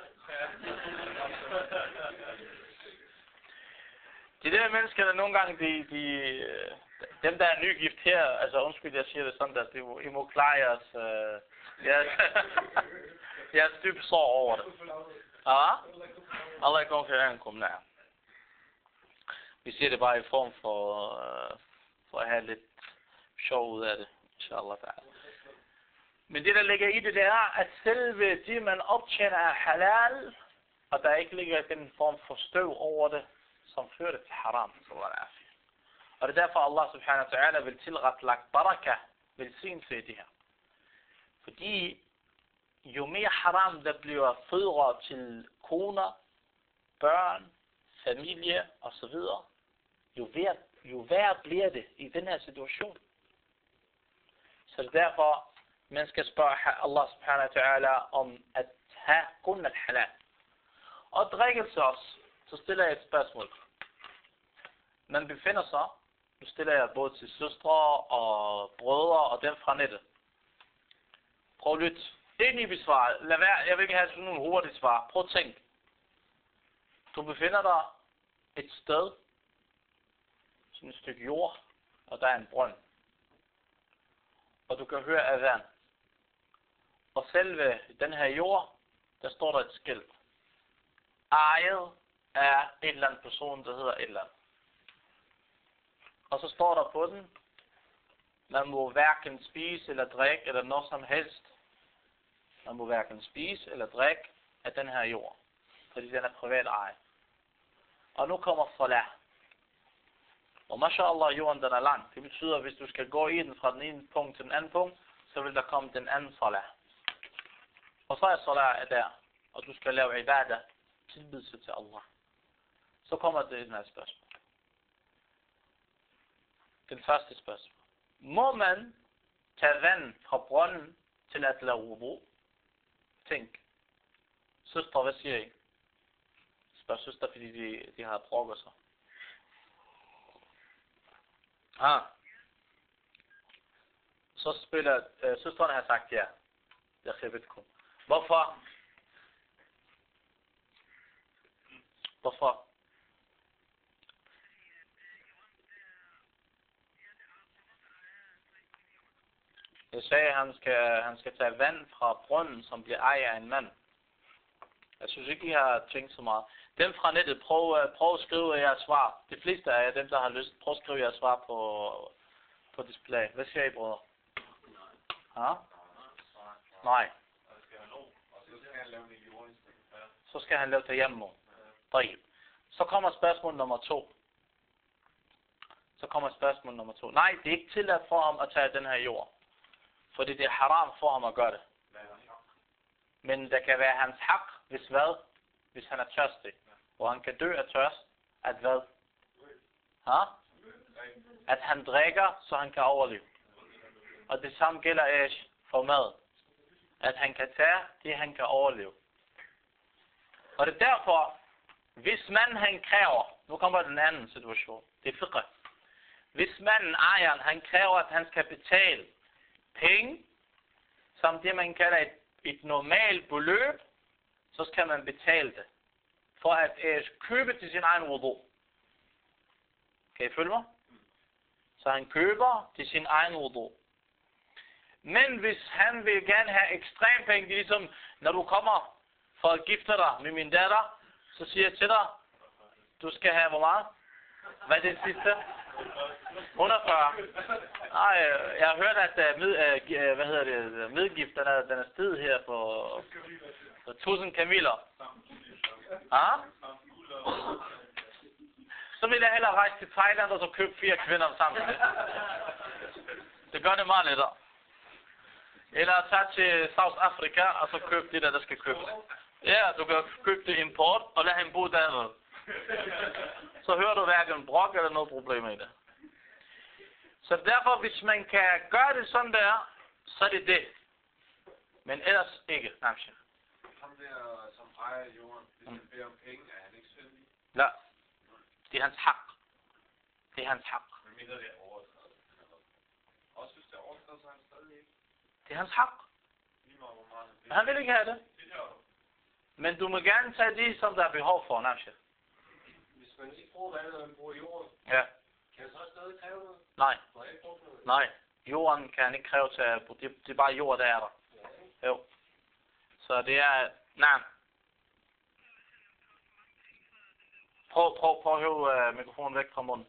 De der mennesker, der nogle gange, de, de, dem der er nygift her, altså undskyld, jeg siger det sådan, at de, I må klare jeres, uh, jeres, jeres dybe sår over det. Ja? Allah er kommet til at komme nær. Vi siger det bare i form for, uh, for at have lidt sjov ud af det, inshallah ta'ala. Men det der ligger i det, det er, at selve det, man optjener er halal, og der ikke ligger den form for støv over det, som fører det til haram. Og det er derfor, Allah subhanahu wa ta'ala vil tilrettelagt baraka, velsignelse i det her. Fordi jo mere haram der bliver fødre til koner, børn, familie osv., jo værre, jo værre bliver det i den her situation. Så det er derfor, man skal spørge Allah subhanahu wa ta'ala om at have kun al-halal. Og drikkelse også, så stiller jeg et spørgsmål. Man befinder sig, nu stiller jeg både til søstre og brødre og dem fra nettet. Prøv at lytte. Inden I besvarer, lad være, jeg vil ikke have sådan nogle hurtige svar. Prøv at tænk. Du befinder dig et sted, sådan et stykke jord, og der er en brønd. Og du kan høre af vand. Og selve den her jord, der står der et skilt. Ejet af en eller anden person, der hedder et eller andet. Og så står der på den, man må hverken spise eller drikke eller noget som helst. Man må hverken spise eller drikke af den her jord. Fordi den er privat eje. Og nu kommer salah. Og mashallah, jorden den er lang. Det betyder, at hvis du skal gå i den fra den ene punkt til den anden punkt, så vil der komme den anden salah. Og så er salah der, og du skal lave ibadah, tilbedelse til Allah. Så kommer det den her spørgsmål. Den første spørgsmål. Må man tage vand fra brønden til at lave wudu? Tænk. Søstre, hvad siger I? Spørg søster, fordi de, de har brokket sig. Ah. Så spiller, øh, søsterne har sagt ja. Jeg khibitkum. Hvorfor? Hvorfor? Jeg sagde, at han skal, han skal tage vand fra brunnen, som bliver ejet af en mand. Jeg synes ikke, I har tænkt så meget. Dem fra nettet, prøv, prøv at skrive jeres svar. De fleste af jer, dem der har lyst, prøv at skrive jeres svar på, på display. Hvad siger I, brødre? Ja? Nej. Så skal han lave det hjemme. Så kommer spørgsmål nummer to. Så kommer spørgsmål nummer to. Nej, det er ikke tilladt for ham at tage den her jord. Fordi det er haram for ham at gøre det. Men der kan være hans hak, hvis hvad? Hvis han er tørstig. Og han kan dø af tørst. At hvad? Ha? At han drikker, så han kan overleve. Og det samme gælder Ash for mad. At han kan tage det, han kan overleve. Og det er derfor, hvis manden han kræver, nu kommer den anden situation, det er fiqh. Hvis manden, ejeren, han kræver, at han skal betale penge, som det man kalder et, et normalt beløb, så skal man betale det. For at øh, købe til sin egen wudu. Kan I følge mig? Så han køber til sin egen wudu. Men hvis han vil gerne have ekstrem penge, det er ligesom, når du kommer for at gifte dig med min datter, så siger jeg til dig, du skal have hvor meget? Hvad er det sidste? et hundrede og fyrre. Nej, jeg har hørt, at uh, med, uh, hvad hedder det, medgift, den er, den er steget her på, på tusind kameler. Ah? Så vil jeg hellere rejse til Thailand og så købe fire kvinder sammen. Det gør det meget lettere. Eller tage til South Africa og så købe det der, der skal købes. Ja, du kan købe det import og lade ham bo dernede. Så hører du hverken brok eller noget problem i det. Så derfor, hvis man kan gøre det sådan der, så er det det. Men ellers ikke. Nej, chef. Ham der, som ejer jorden, hvis han beder om penge, er han ikke syndig? Nej. Det er hans hak. Det er hans hak. Men mindre det er overtrædet. Også hvis det er overtrædet, så er han stadig ikke. Det er hans hak. Han vil ikke have det. Men du må gerne tage det, som der er behov for. Nej, chef. Hvis man ikke bruger vandet, når man bruger jorden, ja. Kan jeg så stadig kræve noget? Nej. Nej. Jorden kan han ikke kræve til at bruge. Det, det er bare jord, der er der. Ja. Jo. Så det er... Nej. Prøv, prøv, prøv at høve uh, mikrofonen væk fra munden.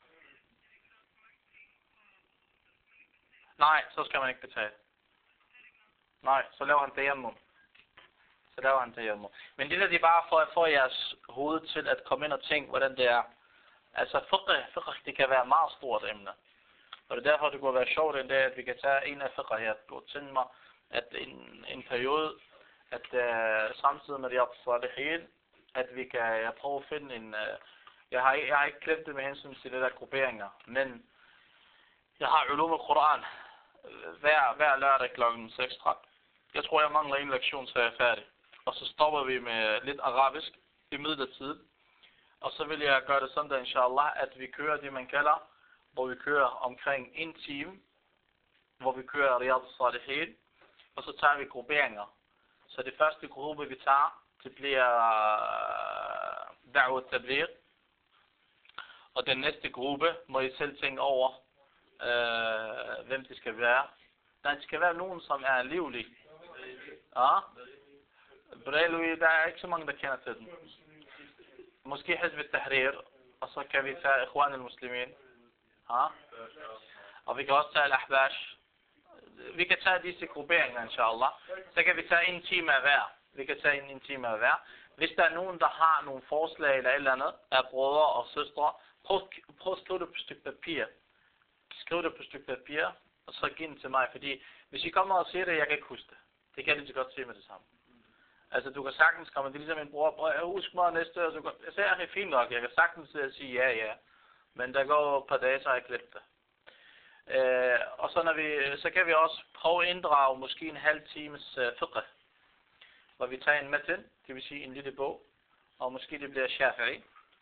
Nej, så skal man ikke betale. Nej, så laver han det hjemme. Så laver han det hjemme. Men det der, det er bare for at få jeres hoved til at komme ind og tænke, hvordan det er. Altså, fiqh, fiqh, det kan være et meget stort emne. Og det er derfor, det kunne være sjovt en dag, at vi kan tage en af fiqh her. Det kunne tænke mig, at en, en periode, at uh, samtidig med Riyadh Salihin, at vi kan jeg prøve at finde en... Uh, jeg, har, jeg har ikke glemt det med hensyn til det der grupperinger, men jeg har ulum al-Quran hver, hver lørdag klokken seks tretten. Jeg tror, jeg mangler en lektion, så jeg er færdig. Og så stopper vi med lidt arabisk i midlertid. Og så vil jeg gøre det sådan der, inshallah, at vi kører det, man kalder, hvor vi kører omkring en time, hvor vi kører Riyadh Salihin, og så tager vi grupperinger. Så det første gruppe, vi tager, det bliver uh, Da'wat Tabligh. Og den næste gruppe må I selv tænke over, uh, hvem det skal være. Nej, det skal være nogen, som er livlig. Ja? Brelwi, der er ikke så mange, der kender til den. Måske Hizb al-Tahrir, og så kan vi tage Ikhwan al-Muslimin. Ja? Og vi kan også tage al-Ahbash. Vi kan tage disse grupperinger, inshallah. Så kan vi tage en time af hver. Vi kan tage en, en time af hver. Hvis der er nogen, der har nogle forslag eller et eller andet, af brødre og søstre, prøv, prøv at skrive det på et stykke papir. Skriv det på et stykke papir, og så giv det til mig. Fordi hvis I kommer og siger det, jeg kan ikke huske det. Det kan jeg lige så godt se med det samme. Altså, du kan sagtens komme, det er ligesom en bror, jeg husker mig næste år, så kan, jeg siger, det er fint nok, jeg kan sagtens sige ja, ja. Men der går et par dage, så har jeg glemt det. Øh, og så, når vi, så kan vi også prøve at inddrage måske en halv times uh, fiqh, hvor vi tager en med ind, det vil sige en lille bog, og måske det bliver Shafi'i.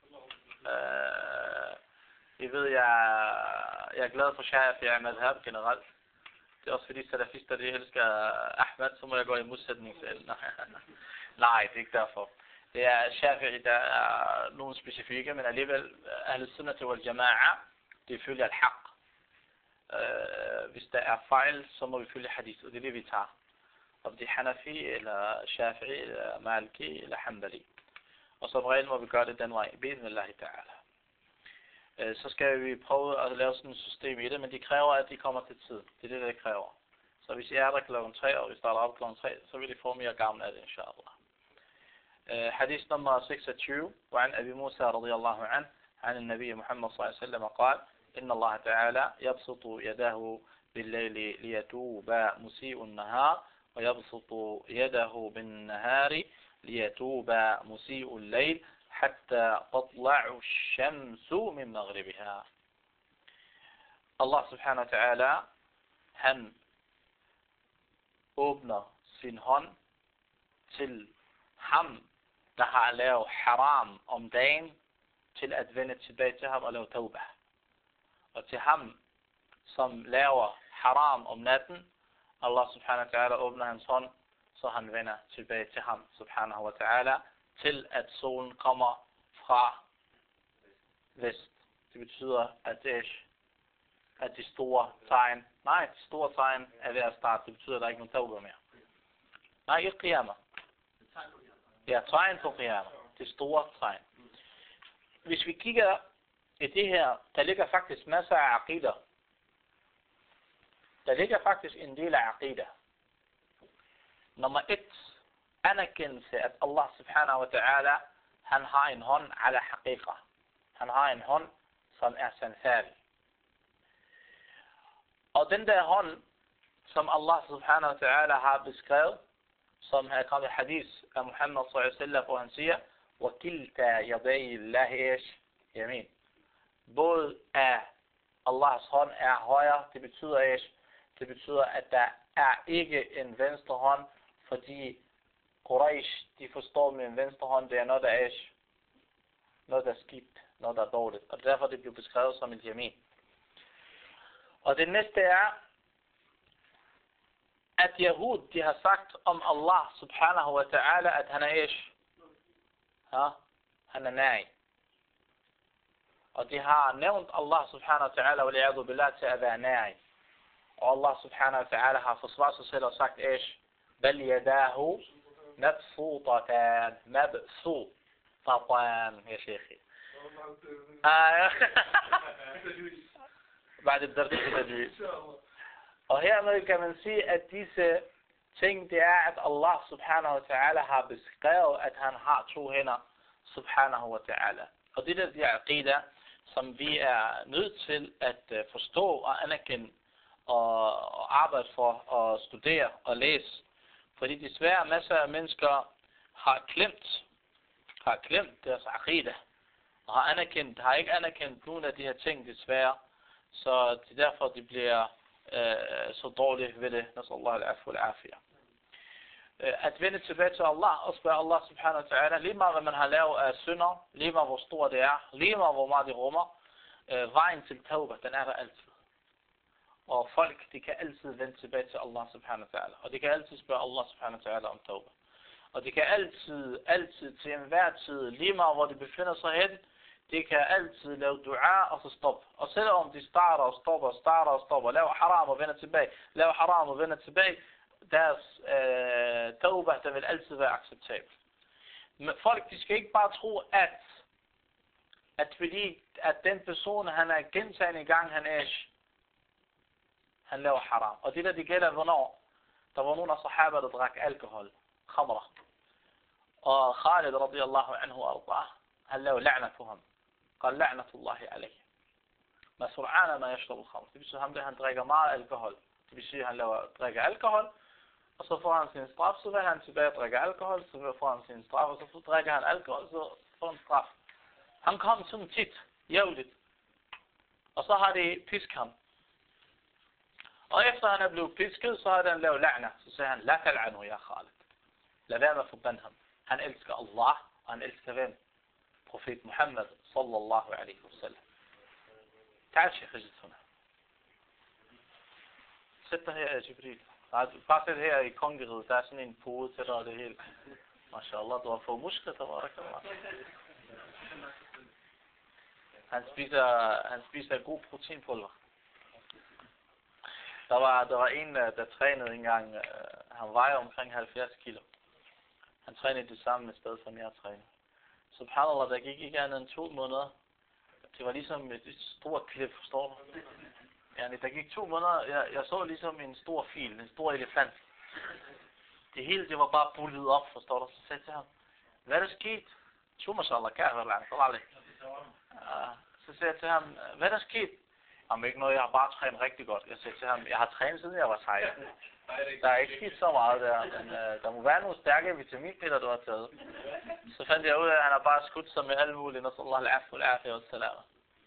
Øh, jeg ved, jeg, jeg er glad for Shafi'i og madhab generelt. Det er også fordi salafister, de elsker Ahmed, så må jeg gå i modsætning til. Nej, det er ikke derfor. Det er Shafi'i, der er nogle specifikke, men alligevel Ahl Sunnah wal Jama'a, de følger al-haq. Øh, hvis der er fejl, så må vi følge hadith, og det er det, vi tager. Om det er Hanafi, eller Shafi'i, eller Maliki, eller Hanbali. Og som regel må vi gøre det den vej. Bismillah ta'ala. Øh, så skal vi prøve at lave sådan et system i det, men de kræver, at de kommer til tid. Det er det, det kræver. Så hvis I er der klokken tre, og vi starter op klokken tre, så vil I få mere gavn af det, inshallah. Øh, hadith nummer seksogtyve. وعن أبي موسى رضي الله عنه عن النبي محمد صلى الله عليه وسلم قال إن الله تعالى يبسط يده بالليل ليتوب مسيء النهار ويبسط يده بالنهار ليتوب مسيء الليل حتى تطلع الشمس من مغربها. Allah subhanahu wa ta'ala, han åbner sin hånd til ham, der har lavet haram om dagen, til at vende tilbage til ham og lave tawbah. Og til ham, som laver haram om natten, Allah subhanahu wa ta'ala åbner hans hånd, så han vender tilbage til ham, subhanahu wa ta'ala, til at solen kommer fra vest. Det betyder, at det at de store tegn, nej, de store tegn er ved at starte. Det betyder, at der ikke er nogen tawbah mere. Nej, ikke qiyamah. Ja, tegn på qiyamah. Det store tegn. Hvis vi kigger i det her, der ligger faktisk masser af aqidah. Der ligger faktisk en del af aqidah. Nummer et, anerkendelse, at Allah subhanahu wa ta'ala, han har en hånd ala haqiqa. Han har en hånd, som er sandfærdig. Og den der hånd, som Allah subhanahu wa ta'ala har beskrevet, som her kommer hadith af Muhammad sallallahu alaihi wasallam, hvor han siger, وَكِلْتَا يَدَيِ اللَّهِ إِيش يَمِينَ. Både af Allahs hånd er højre, det betyder إيش. Det betyder, at der er ikke en venstre hånd, fordi Quraysh, de forstår med en venstre hånd, det er noget, der er إيش. Noget, der er skidt, noget, der er dårligt. Og derfor det bliver beskrevet som en yamin. Og det næste er, at Yahud, de har sagt om Allah subhanahu wa ta'ala, at han er إيش. Ja, han er nær. Og de har nævnt Allah subhanahu wa ta'ala, wa li'adu billah, til at være nær. Og Allah subhanahu wa ta'ala har forsvaret sig selv og sagt إيش. بل يداه مبسوطتان مبسوطتان يا شيخي. بعد الدرس التجويد. Og hermed kan man sige, at disse ting, det er, at Allah subhanahu wa ta'ala har beskrevet, at han har to hænder, subhanahu wa ta'ala. Og det er de aqidah, som vi er nødt til at forstå og anerkende og arbejde for og studere og læse. Fordi desværre masser af mennesker har glemt, har glemt deres aqidah, og har anerkendt, har ikke anerkendt nogen af de her ting desværre. Så det er derfor, de bliver øh, så dårlige ved det. Nasallahu al-afu al-afiyah. At vende tilbage til Allah og spørge Allah subhanahu wa ta'ala, lige meget hvad man har lavet af synder, lige meget hvor stor det er, lige meget hvor meget det rummer, øh, vejen til tawbah, den er der altid. Og folk, de kan altid vende tilbage til Allah subhanahu wa ta'ala. Og de kan altid spørge Allah subhanahu wa ta'ala om tawbah. Og de kan altid, altid til enhver tid, lige meget hvor de befinder sig hen, de kan altid lave dua og så stoppe. Og selvom de starter og stopper, starter og stopper, laver haram og vender tilbage, laver haram og vender tilbage, deres øh, tawbah, der vil altid være acceptabel. Men folk, de skal ikke bare tro, at, at fordi at den person, han er gentagen i gang, han er han laver haram. Og det der, det gælder hvornår? Der var nogle af sahaba, der drak alkohol, khamra. Og Khalid radiyallahu anhu arda, han lavede la'na på ham. قال لعنة الله عليه. ما سرعان ما يشرب الخمر. Det betyder ham, der han drikker meget alkohol. Det betyder, han laver, drikker alkohol, og så får han sin straf, så vil han tilbage og drikke alkohol, så får han sin straf, og så drikker han alkohol, så får han straf. Han kom sådan tit, jævligt. Og så har de pisket ham. Og efter han er blevet pisket, så har han lavet la'na. Så siger han, la tal'anu ya Khalid. Lad være med at forbande ham. Han elsker Allah, og han elsker hvem? Profet Muhammad sallallahu alaihi wasallam. تعال شيخ اجلس هنا. Sæt dig her, Jibril. Bare sæt her i kongeriget. Der er sådan en pude til dig og det hele. Mashallah, du har fået muskler, der var der. Han spiser, han spiser god proteinpulver. Der var, der var en, der trænede engang. Han vejer omkring halvfjerds kilo. Han trænede det samme sted, som jeg træner. Subhanallah, der gik ikke andet end to måneder. Det var ligesom et, et stort klip, forstår du? Ja, der gik to måneder. Jeg, jeg så ligesom en stor fil, en stor elefant. Det hele, det var bare bullet op, forstår du? Så sagde jeg til ham, hvad er der sket? Tjo, mashallah, kan jeg høre langt, så sagde jeg til ham, hvad er der sket? Jamen ikke noget, jeg har bare trænet rigtig godt. Jeg sagde til ham, jeg har trænet siden jeg var seksten. Der er ikke sket så meget der, men uh, der må være nogle stærke vitaminpiller, du har taget. Så fandt jeg ud af, at han har bare skudt sig med alle mulige, nasallahu al-afiyah wa salam.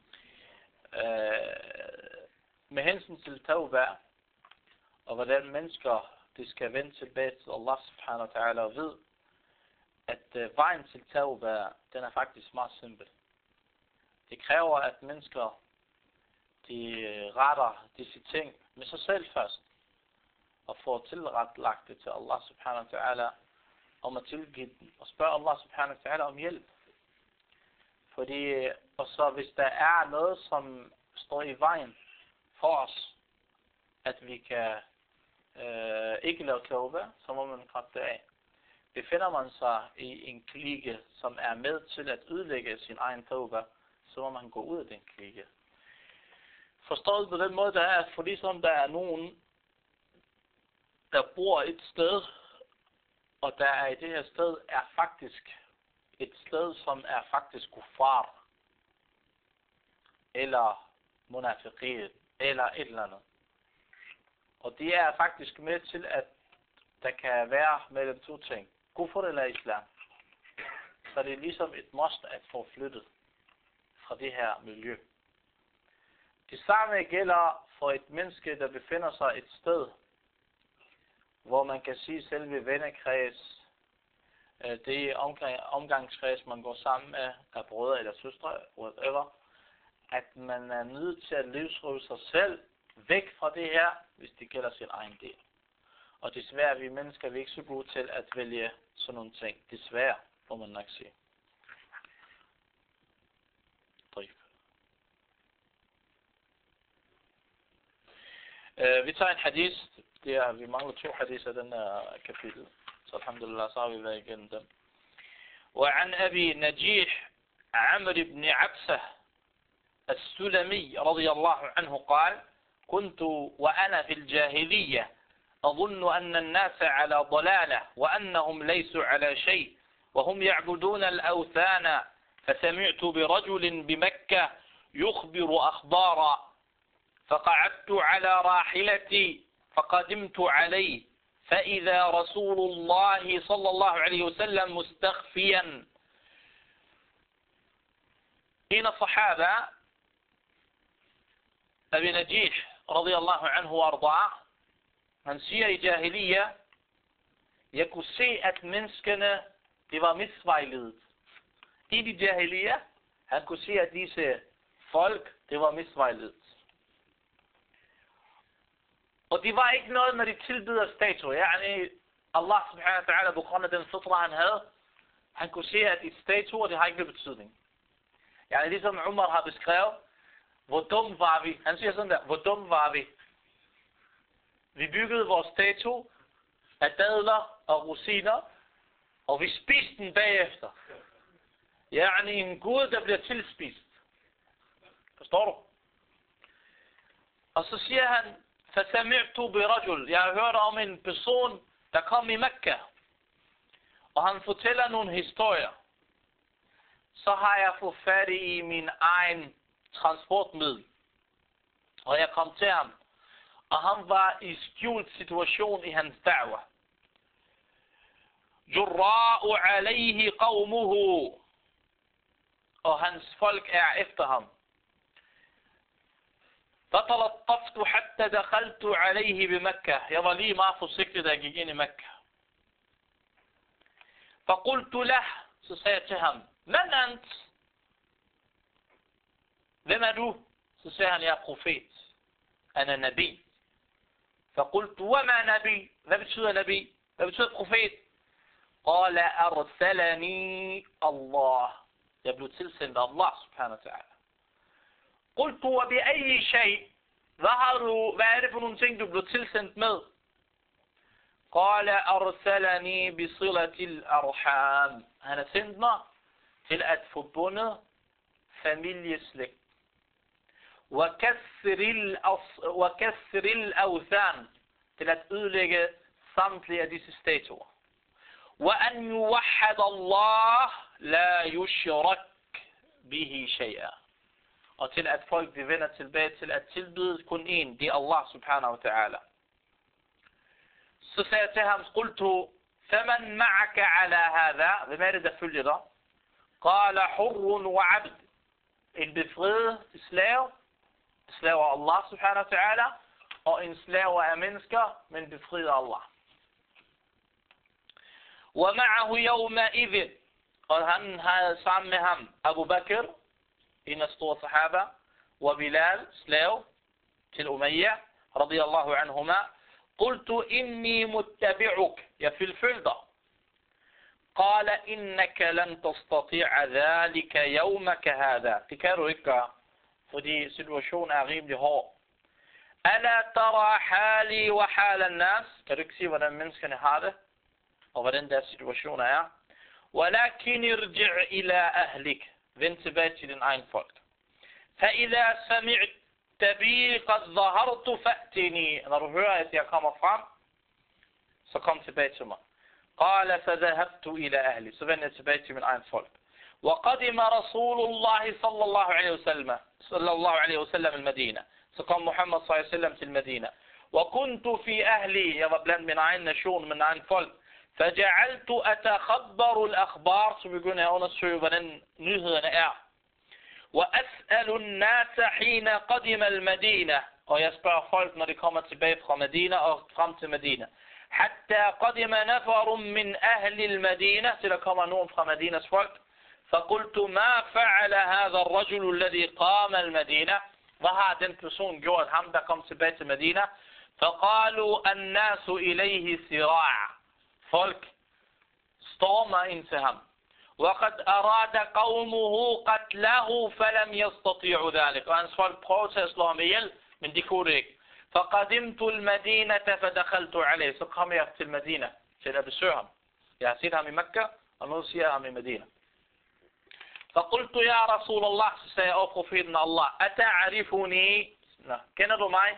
Med hensyn til tawbah, og hvordan mennesker, de skal vende tilbage til Allah subhanahu wa ta'ala, og ved, at uh, vejen til tawbah, den er faktisk meget simpel. Det kræver, at mennesker, de retter disse ting med sig selv først, og får tilretlagt det til Allah subhanahu wa ta'ala, om at tilgive dem, og spørge Allah subhanahu wa ta'ala om hjælp. Fordi, og så hvis der er noget, som står i vejen for os, at vi kan øh, ikke lave tawbah, så må man kratte det af. Befinder man sig i en klike, som er med til at ødelægge sin egen tawbah, så må man gå ud af den klike. Forstået på den måde, der er, for ligesom der er nogen, der bor et sted, og der er i det her sted, er faktisk et sted, som er faktisk kuffar, eller munafiqir, eller et eller andet. Og det er faktisk med til, at der kan være mellem to ting. Kufr eller islam. Så det er ligesom et must at få flyttet fra det her miljø. Det samme gælder for et menneske, der befinder sig et sted, hvor man kan sige selve vennekreds, det omgang, omgangskreds, man går sammen med, af brødre eller søstre, whatever, at man er nødt til at livsrøve sig selv væk fra det her, hvis det gælder sin egen del. Og desværre er vi mennesker, vi er ikke så gode til at vælge sådan nogle ting. Desværre, må man nok sige. Uh, vi tager en hadith. Det er, vi mangler to hadith af den her kapitel. Så alhamdulillah, så har vi været igennem dem. وعن أبي نجيح عمرو بن عبسة السلمي رضي الله عنه قال: كنت وأنا في الجاهلية أظن أن الناس على ضلالة وأنهم ليسوا على شيء وهم يعبدون الأوثان فسمعت برجل بمكة يخبر أخبارا فقعدت على راحلتي فقدمت عليه فإذا رسول الله صلى الله عليه وسلم مستخفيا. En af sahaba, Abi Najih, radiyallahu anhu wa arda, han siger i jahiliya, jeg kunne se, at menneskene, de var misvejledet. I de jahiliya, han kunne se, at disse folk, det var misvejledet. Og det var ikke noget, når de tilbyder statuer. Yani, Allah subhanahu wa ta'ala, på grund af den fitra, han havde, han kunne se, at et statuer, det har ikke noget betydning. Yani, ligesom Umar har beskrevet, hvor dum var vi. Han siger sådan der, hvor dum var vi. Vi byggede vores statue af dadler og rosiner, og vi spiste den bagefter. Yani, en gud, der bliver tilspist. Forstår du? Og så siger han, فَسَمِعْتُ بِرَجُلْ. Jeg har hørt om en person, der kom i Mekka. Og han fortæller nogle historier. Så har jeg fået fat i min egen transportmiddel. Og jeg kom til ham. Og han var i skjult situation i hans da'wah. جُرَّاءُ عَلَيْهِ قَوْمُهُ. Og hans folk er efter ham. فتلطفت حتى دخلت عليه بمكة. Jeg var lige meget forsigtig, da jeg gik ind i Mekka. فقلت له. Så sagde jeg til ham, من أنت? Hvem er du? Så sagde han, jeg er profet. أنا نبي. فقلت وما نبي? Hvad betyder nabi? Hvad betyder profet? قال أرسلني الله. Jeg blev tilsendt af Allah subhanahu wa ta'ala. قلت وبأي شيء. hvad, har du, hvad er det for nogle ting, du blev tilsendt med? قال أرسلني بصلة الأرحام. Han har sendt mig til at forbunde familieslægt. وكسر الأوثان. Til at ødelægge samtlige af disse statuer. وأن يوحد الله لا يشرك به شيئا. Og til at folk de vender tilbage til at tilbyde kun en, det er Allah subhanahu wa ta'ala. Så sagde jeg til ham, قلت فمن معك على هذا. Hvem er det, der følger dig? قال حر وعبد. En befriet slave, slave af Allah subhanahu wa ta'ala, og en slave af mennesker, men befriet af Allah. ومعه يومئذ. Og han havde sammen med ham Abu Bakr, en af store sahaba, og Bilal, slave til Umayyah, radiyallahu anhuma. قلت إني متبعك. Jeg fulgte dig. قال إنك لن تستطيع ذلك يومك هذا. Det kan du ikke gøre, fordi situationen er rimelig hård. ألا ترى حالي وحال الناس. Kan du ikke se, hvordan menneskene har det, og hvordan deres situation er? ولكن ارجع إلى أهلك. Vend tilbage til din egen folk. فإذا سمعت بي قد ظهرت فأتني. Når du hører, at jeg kommer frem, så kom tilbage til mig. قال فذهبت إلى أهلي. Så vendte jeg tilbage til min egen folk. وقدم رسول الله صلى الله عليه وسلم صلى الله عليه وسلم المدينة. Så kom Muhammad صلى الله عليه وسلم til Medina. وكنت في أهلي. Jeg var blandt min egen nation, min egen folk. فجعلت أتخبر الأخبار. Så begyndte jeg at undersøge, hvordan nyhederne er. وأسأل الناس حين قدم المدينة. Og jeg spørger folk, når de kommer tilbage fra Medina og frem til Medina. حتى قدم نفر من أهل المدينة. til der kommer nogen fra Medinas folk. فقلت ما فعل هذا الرجل الذي قام المدينة. Hvad har den person gjort, ham der kom tilbage til Medina? فقالوا الناس إليه سراع. Folk stormer ind til ham. وقد أراد قومه قتله فلم يستطيعوا ذلك. Og hans folk prøvede at slå ham ihjel, men de kunne ikke. فقدمت المدينة فدخلت عليه. Så kom jeg til Medina til at besøge ham. Jeg har set ham i Mekka, og nu ser jeg ham i Medina. فقلت يا رسول الله. Så sagde jeg, åh profeten Allah, أتعرفني. Kender du mig?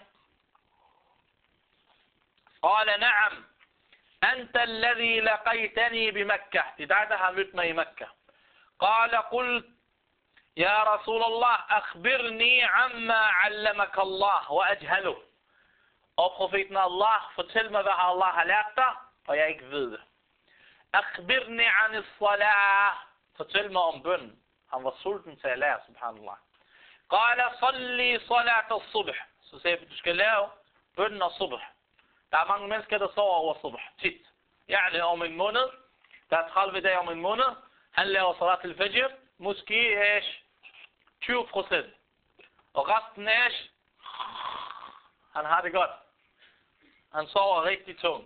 قال نعم. أنت الذي لقيتني بمكة. Det er dig, der har mødt mig i Mekka. قال قلت يا رسول الله أخبرني عما علمك الله وأجهله. Og profeten Allah, fortæl mig, hvad Allah har lært dig, og jeg ikke ved det. أخبرني عن الصلاة. Fortæl mig om bøn. Han var sulten til at lære, subhanallah. قال صلي صلاة الصبح. Så sagde jeg, du skal lave bønnen af subh. Der er mange mennesker, der sover over subh, tit. Yani om en måned, der er tredive dage om en måned, han laver salat al-fajr, måske er tyve procent. Og resten er, han har det godt. Han sover rigtig tungt.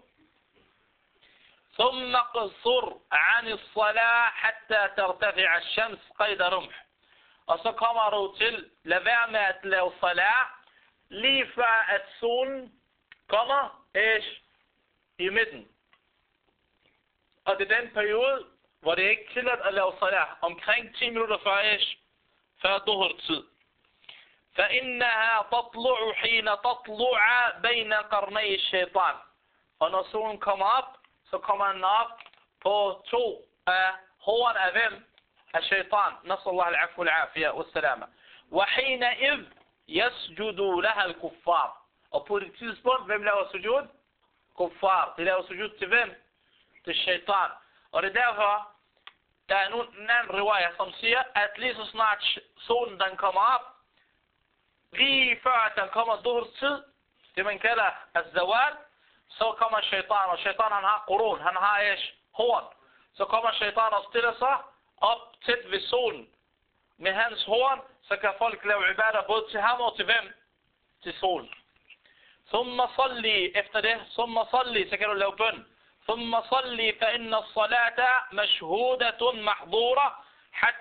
ثم قصر عن الصلاة حتى ترتفع الشمس قيد رمح. Og så kommer du til, lad være med at lave salat, lige før at solen kommer Æsh i midten. Og det er den periode, hvor det er ikke tilladt at lave salat, omkring ti minutter før Æsh, før duhur-tid. فإنها تطلع حين تطلع بين قرني الشيطان. Og når solen kommer op, så kommer den op på to af horn af hvem? Af shaitan. Nasallahu al-afwa al-afiyah wa-salama. وحينئذ يسجد لها الكفار. Og på det tidspunkt, hvem laver sujud? Kuffar. De laver sujud til hvem? Til shaitan. Og det er derfor, der er nu en anden riwaya, som siger, at lige så snart solen den kommer op, lige før at den kommer duhurs tid, det man kalder az-zawal, så kommer shaitan. Og shaitan han har qurun, han har ish, horn. Så kommer shaitan og stiller sig op tæt ved solen. Med hans horn, så kan folk lave ibadah både til ham og til hvem? Til solen. ثم صلي. Efter det, ثم صلي, så kan du lave bøn. ثم صلي فإن الصلاة مشهودة محظورة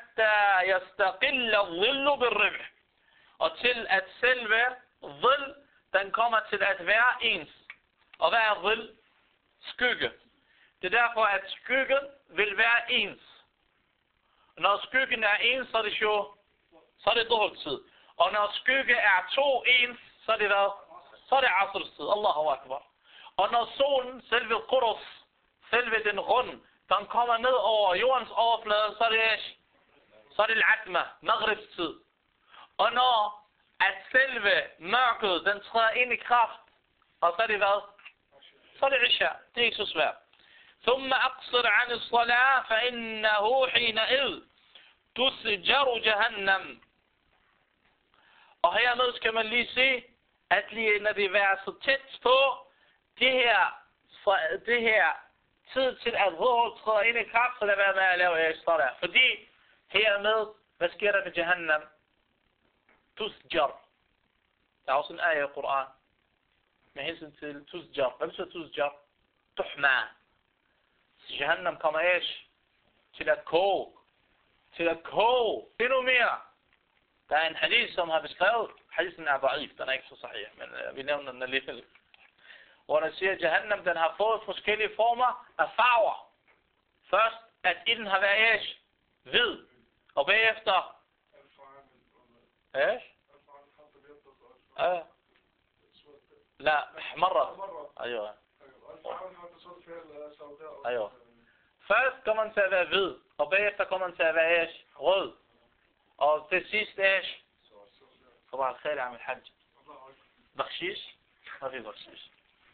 حتى يستقل الظل بالرمح. Og til at selve ظل den kommer til at være ens. Og hvad er dhil? Skygge. Det er derfor, at skyggen vil være ens. Når skyggen er ens, så er det jo, så er det dhuhr-tid. Og når skygge er to ens, så er det hvad? Så er det asr-tid. Allahu akbar. Og når solen, selve qurus, selve den rund, den kommer ned over jordens overflade, så er det, så er det al-atma, maghribs-tid. Og når at selve mørket, den træder ind i kraft, og så er det hvad? Så er det isha. Det er ikke så svært. ثم أقصر عن الصلاة فإنه حينئذ تسجر جهنم. Og hermed skal man lige se, at lige når det er så tæt på det her, det her tid til at dhuhr træder ind i kraft, så lad være med at lave salat. Fordi hermed, hvad sker der med Jahannam? Tusjar. Der er også en ayah i Koran med hensyn til tusjar. Hvad betyder tusjar? Tuhma. Jahannam kommer æsch til at koge. Til at koge. Endnu mere. Der er en hadith, som har beskrevet. Hadithen er da'if. Den er ikke så sahih. Men uh, vi nævner den alligevel. Hvor der siger, at Jahannam den har fået forskellige former af farver. Først, at ilden har været æsch hvid. Og bagefter æsch آه. لا محمرة ايوه ايوه Først kommer man til at være hvid, og bagefter kommer man til at være æsch, rød. Og til sidst æsch. صباح الخير يا عم الحاج. بخشيش؟ ما في بخشيش.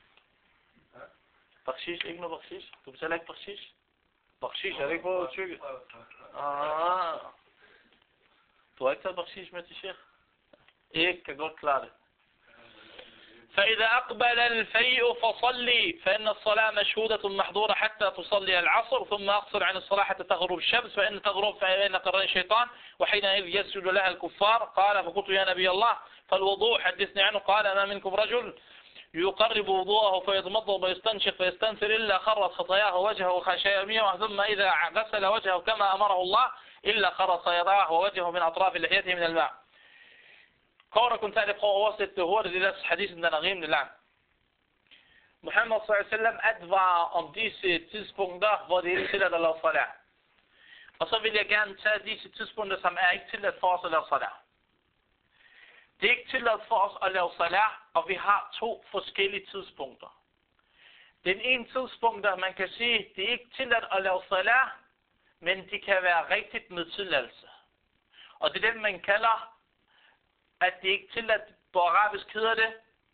بخشيش ikke noget بخشيش. Du betaler ikke بخشيش? بخشيش er det ikke på tykke? Ah. Du har ikke taget بخشيش med til sheikh? Ikke kan godt klare det. فإذا أقبل الفيء فصلي فإن الصلاة مشهودة محظورة حتى تصلي العصر ثم أقصر عن الصلاة حتى تغرب الشمس فإن تغرب فإن قرن الشيطان وحينئذ يسجد لها الكفار. قال فقلت يا نبي الله فالوضوء حدثني عنه. قال ما منكم رجل يقرب وضوءه فيتمضض ويستنشق فيستنثر إلا خرت خطاياه وجهه خشيمية ثم إذا غسل وجهه كما أمره الله إلا خرت خطاياه ووجهه من أطراف لحيته من الماء. Kort og kontant, jeg prøver at oversætte det hurtigt, det der hadisen, den er rimelig lang. Muhammad sallallahu alaihi wasallam advarer om disse tidspunkter, hvor det er ikke tilladt at lave salat. Og så vil jeg gerne tage disse tidspunkter, som er ikke tilladt for os at lave salat. Det er ikke tilladt for os at lave salat, og vi har to forskellige tidspunkter. Den ene tidspunkt, der man kan sige, det er ikke tilladt at lave salat, men det kan være rigtigt med tilladelse. Og det er det, man kalder at det ikke tilladt, på arabisk hedder det,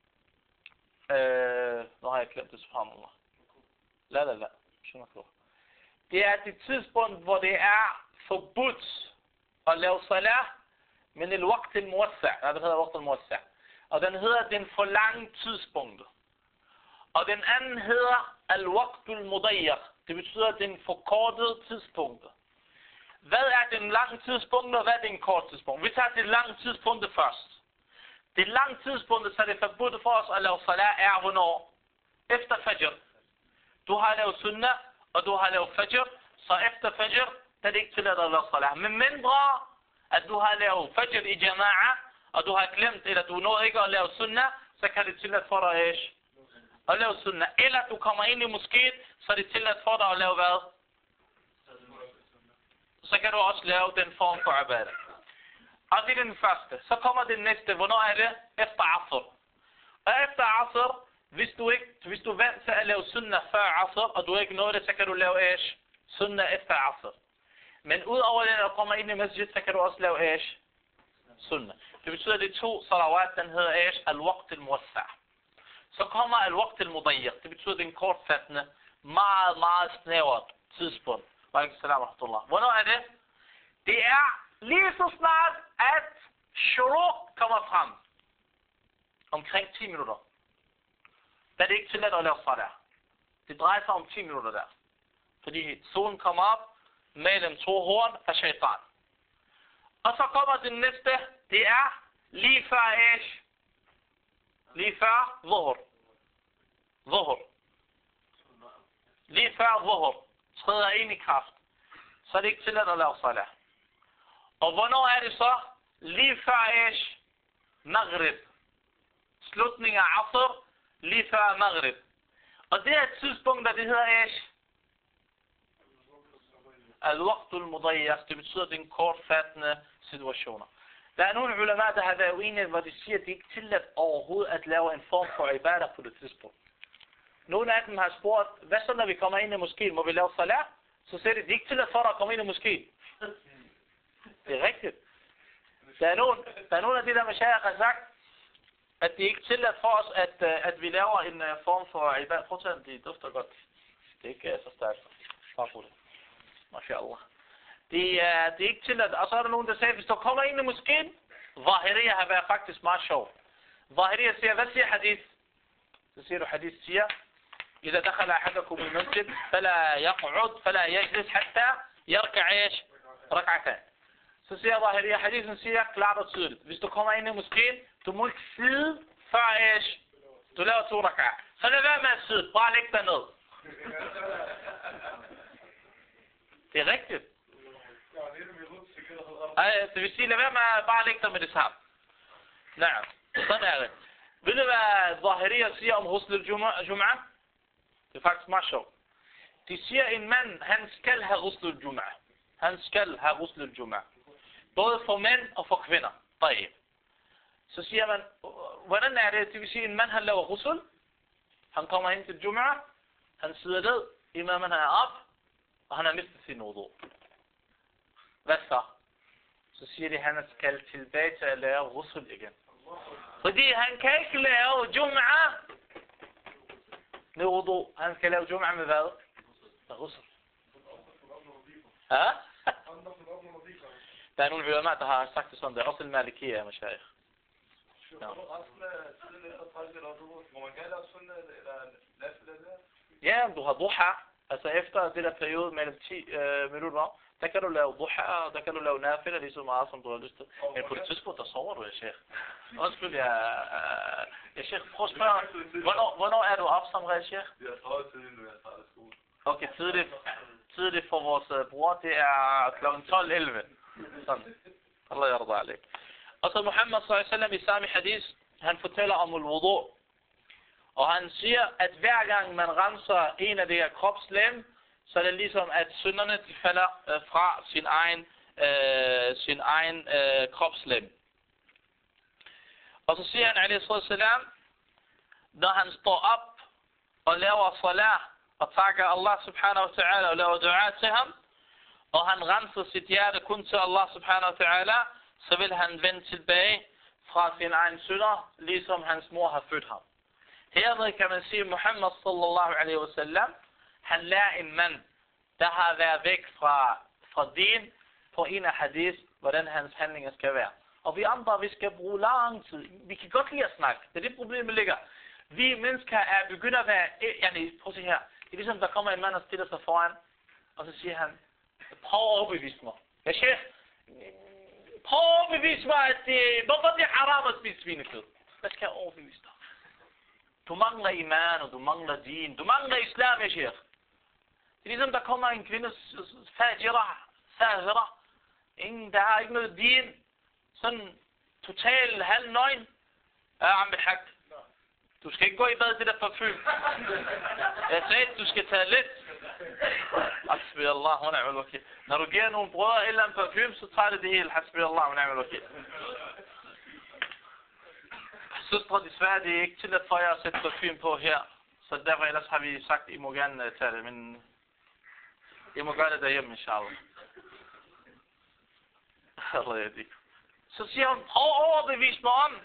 øh, nu har jeg glemt det, subhanallah. La la la. Det er det tidspunkt, hvor det er forbudt at lave salat, men el waqt al muwassa, ja, det hedder waqt al muwassa. Og den hedder den for lange tidspunkter. Og den anden hedder al waqt al mudayyaq. Det betyder den forkortede tidspunkter. Hvad er den lange tidspunkt, og hvad er den kort tidspunkt? Vi tager det lange tidspunkt først. Det lange tidspunkt, så er det forbudt for os at lave salat, er hvornår? Efter fajr. Du har lavet sunnah, og du har lavet fajr, så efter fajr, der er det ikke tilladt at lave salat. Men mindre, at du har lavet fajr i jama'a, og du har glemt, eller du nåede ikke at lave sunnah, så kan det tilladt for dig æsch, at lave sunnah. Eller du kommer ind i moskéet, så er det tilladt for dig at lave hvad? Så kan du også lave den form for ibadah. Og det er den første. Så kommer den næste. Hvornår er det? Efter asr. Og efter asr, hvis du ikke, hvis du er vant til at lave sunnah før asr, og du ikke nåede det, så kan du lave æsch, sunnah efter asr. Men udover det, når du kommer ind i masjid, så kan du også lave æsch, sunnah. Det betyder, at de to salawat, den hedder æsch, al-waqt al-muwassa. Så kommer al-waqt al-mudayyaq. Det betyder, at det er en kortfattende, meget, meget snævert tidspunkt. Hvornår er det? Det er lige så snart, at shuruk kommer frem. Omkring ti minutter. Der er det ikke tilladt at lave salat. Det drejer sig om ti minutter der. Fordi solen kommer op mellem to horn af shaitan. Og så kommer den næste. Det er lige før æsch. Lige før dhuhr. Dhuhr. Lige før dhuhr træder ind i kraft, så er det ikke tilladt at lave salat. Og hvornår er det så? Lige før æsch, maghrib. slutningen af Asr, lige før Maghrib. Og det er et tidspunkt, der det hedder Ash. Al-Waqtul Mudayyas, det betyder, at det er en kortfattende situationer. Der er nogle ulema, der har været uenige, hvor de siger, at det ikke er tilladt overhovedet at lave en form for ibadah på det tidspunkt. Nogle af dem har spurgt, hvad så når vi kommer ind i moskeen, må vi lave salat? Så siger de, det er ikke tilladt for dig at komme ind i moskeen. Det er rigtigt. Der er nogle, der er nogle af de der mashayikh har sagt, at det ikke er tilladt for os, at, at vi laver en form for ibadah. Prøv at tage den, det dufter godt. Det er ikke så stærkt. Bare på det. MashaAllah. Det er, det er ikke tilladt. Og så er der nogen, der siger, hvis du kommer ind i moskeen, Zahiriya har været faktisk meget sjov. Zahiriya siger, hvad siger hadith? Så siger du, hadith siger, إذا دخل أحدكم المسجد فلا يقعد فلا يجلس حتى يركع إيش ركعتين. Så siger Zahiriya, hadithen siger klart og tydeligt, hvis du kommer ind i moskeen, du må ikke sidde før Ish. Du laver to rak'ah. Så lad være med at sidde, bare læg dig ned. Det er rigtigt. Ej, det vil sige, lad være med at bare lægge dig med det samme. Nej, sådan er det. Ved du hvad Zahiriya siger om Ghusl al-Jum'ah? Det er faktisk meget sjovt. De siger, at en mand, han skal have Ghusl al-Jum'ah. Han skal have Ghusl al-Jum'ah. Både for mænd og for kvinder. Taib. Så siger man, hvordan er det? Det vil sige, at en mand, han laver ghusl. Han kommer ind til Jum'ah. Han sidder ned, imamen han er op, og han har mistet sin wudu. Hvad så? Så siger de, at han skal tilbage til at lave ghusl igen. Fordi han kan ikke lave Jum'ah med wudu. Han skal lave Jum'ah med hvad? Med ghusl. Ja? Der er nogle ulema, der har sagt det sådan, det er også en malikiya, mashayikh. Ja. Ja, du har duha, altså efter det der periode mellem ti øh, minutter, der kan du lave duha, og der kan du lave nafila lige så meget, som du har lyst til. Men på det tidspunkt, der sover du, ja, sheikh. Undskyld, ja, øh, ja, sheikh, prøv at spørge, hvornår, hvornår er du op som regel, sheikh? Jeg er travlt tidligt, når jeg starter skole. Okay, tidligt, tidligt for vores uh, bror, det er klokken tolv elleve. Sådan. Allah yarda alik. Og så Muhammad sallallahu alaihi wasallam i samme hadith, han fortæller om al-wudu. Og han siger, at hver gang man renser en af de her kropslem, så er det ligesom, at synderne de falder øh, fra sin egen, øh, sin egen øh, kropslem. Og så siger han, alaihi sallam, når han står op og laver salat, og takker Allah subhanahu wa ta'ala og laver dua til ham, og han renser sit hjerte kun til Allah subhanahu wa ta'ala, så vil han vende tilbage fra sin egen synder, ligesom hans mor har født ham. Hermed kan man sige, at Muhammad sallallahu alaihi wa sallam, han lærer en mand, der har været væk fra, fra din, på en af hadith, hvordan hans handlinger skal være. Og vi andre, vi skal bruge lang tid. Vi kan godt lide at snakke. Det er det problemet ligger. Vi mennesker er begyndt at være, yani, prøv at se her. Det er ligesom, der kommer en mand og stiller sig foran, og så siger han, prøv at overbevise mig. Ja, chef, prøv at overbevise mig, at det, hvorfor det er haram at spise svinekød? Hvad skal jeg overbevise dig? Du mangler iman, og du mangler din. Du mangler islam, ja, chef. Det er ligesom, der kommer en kvinde, fajira, sahira, ingen, der har ikke noget din, sådan total halv nøgen. Ja, ambil hak. Du skal ikke gå i bad til det parfum. Jeg sagde, du skal tage lidt. Hasbi Allah wa ni'mal wakil. Når du giver nogle brødre eller en parfum, så tager det det hele. Hasbi Allah wa ni'mal wakil. Søstre, desværre, det er ikke tilladt for jer at sætte parfum på her. Så derfor ellers har vi sagt, at I må gerne tage det. Men I må gøre det derhjemme, inshallah. Allah yadik. Så siger hun, prøv at overbevise mig om.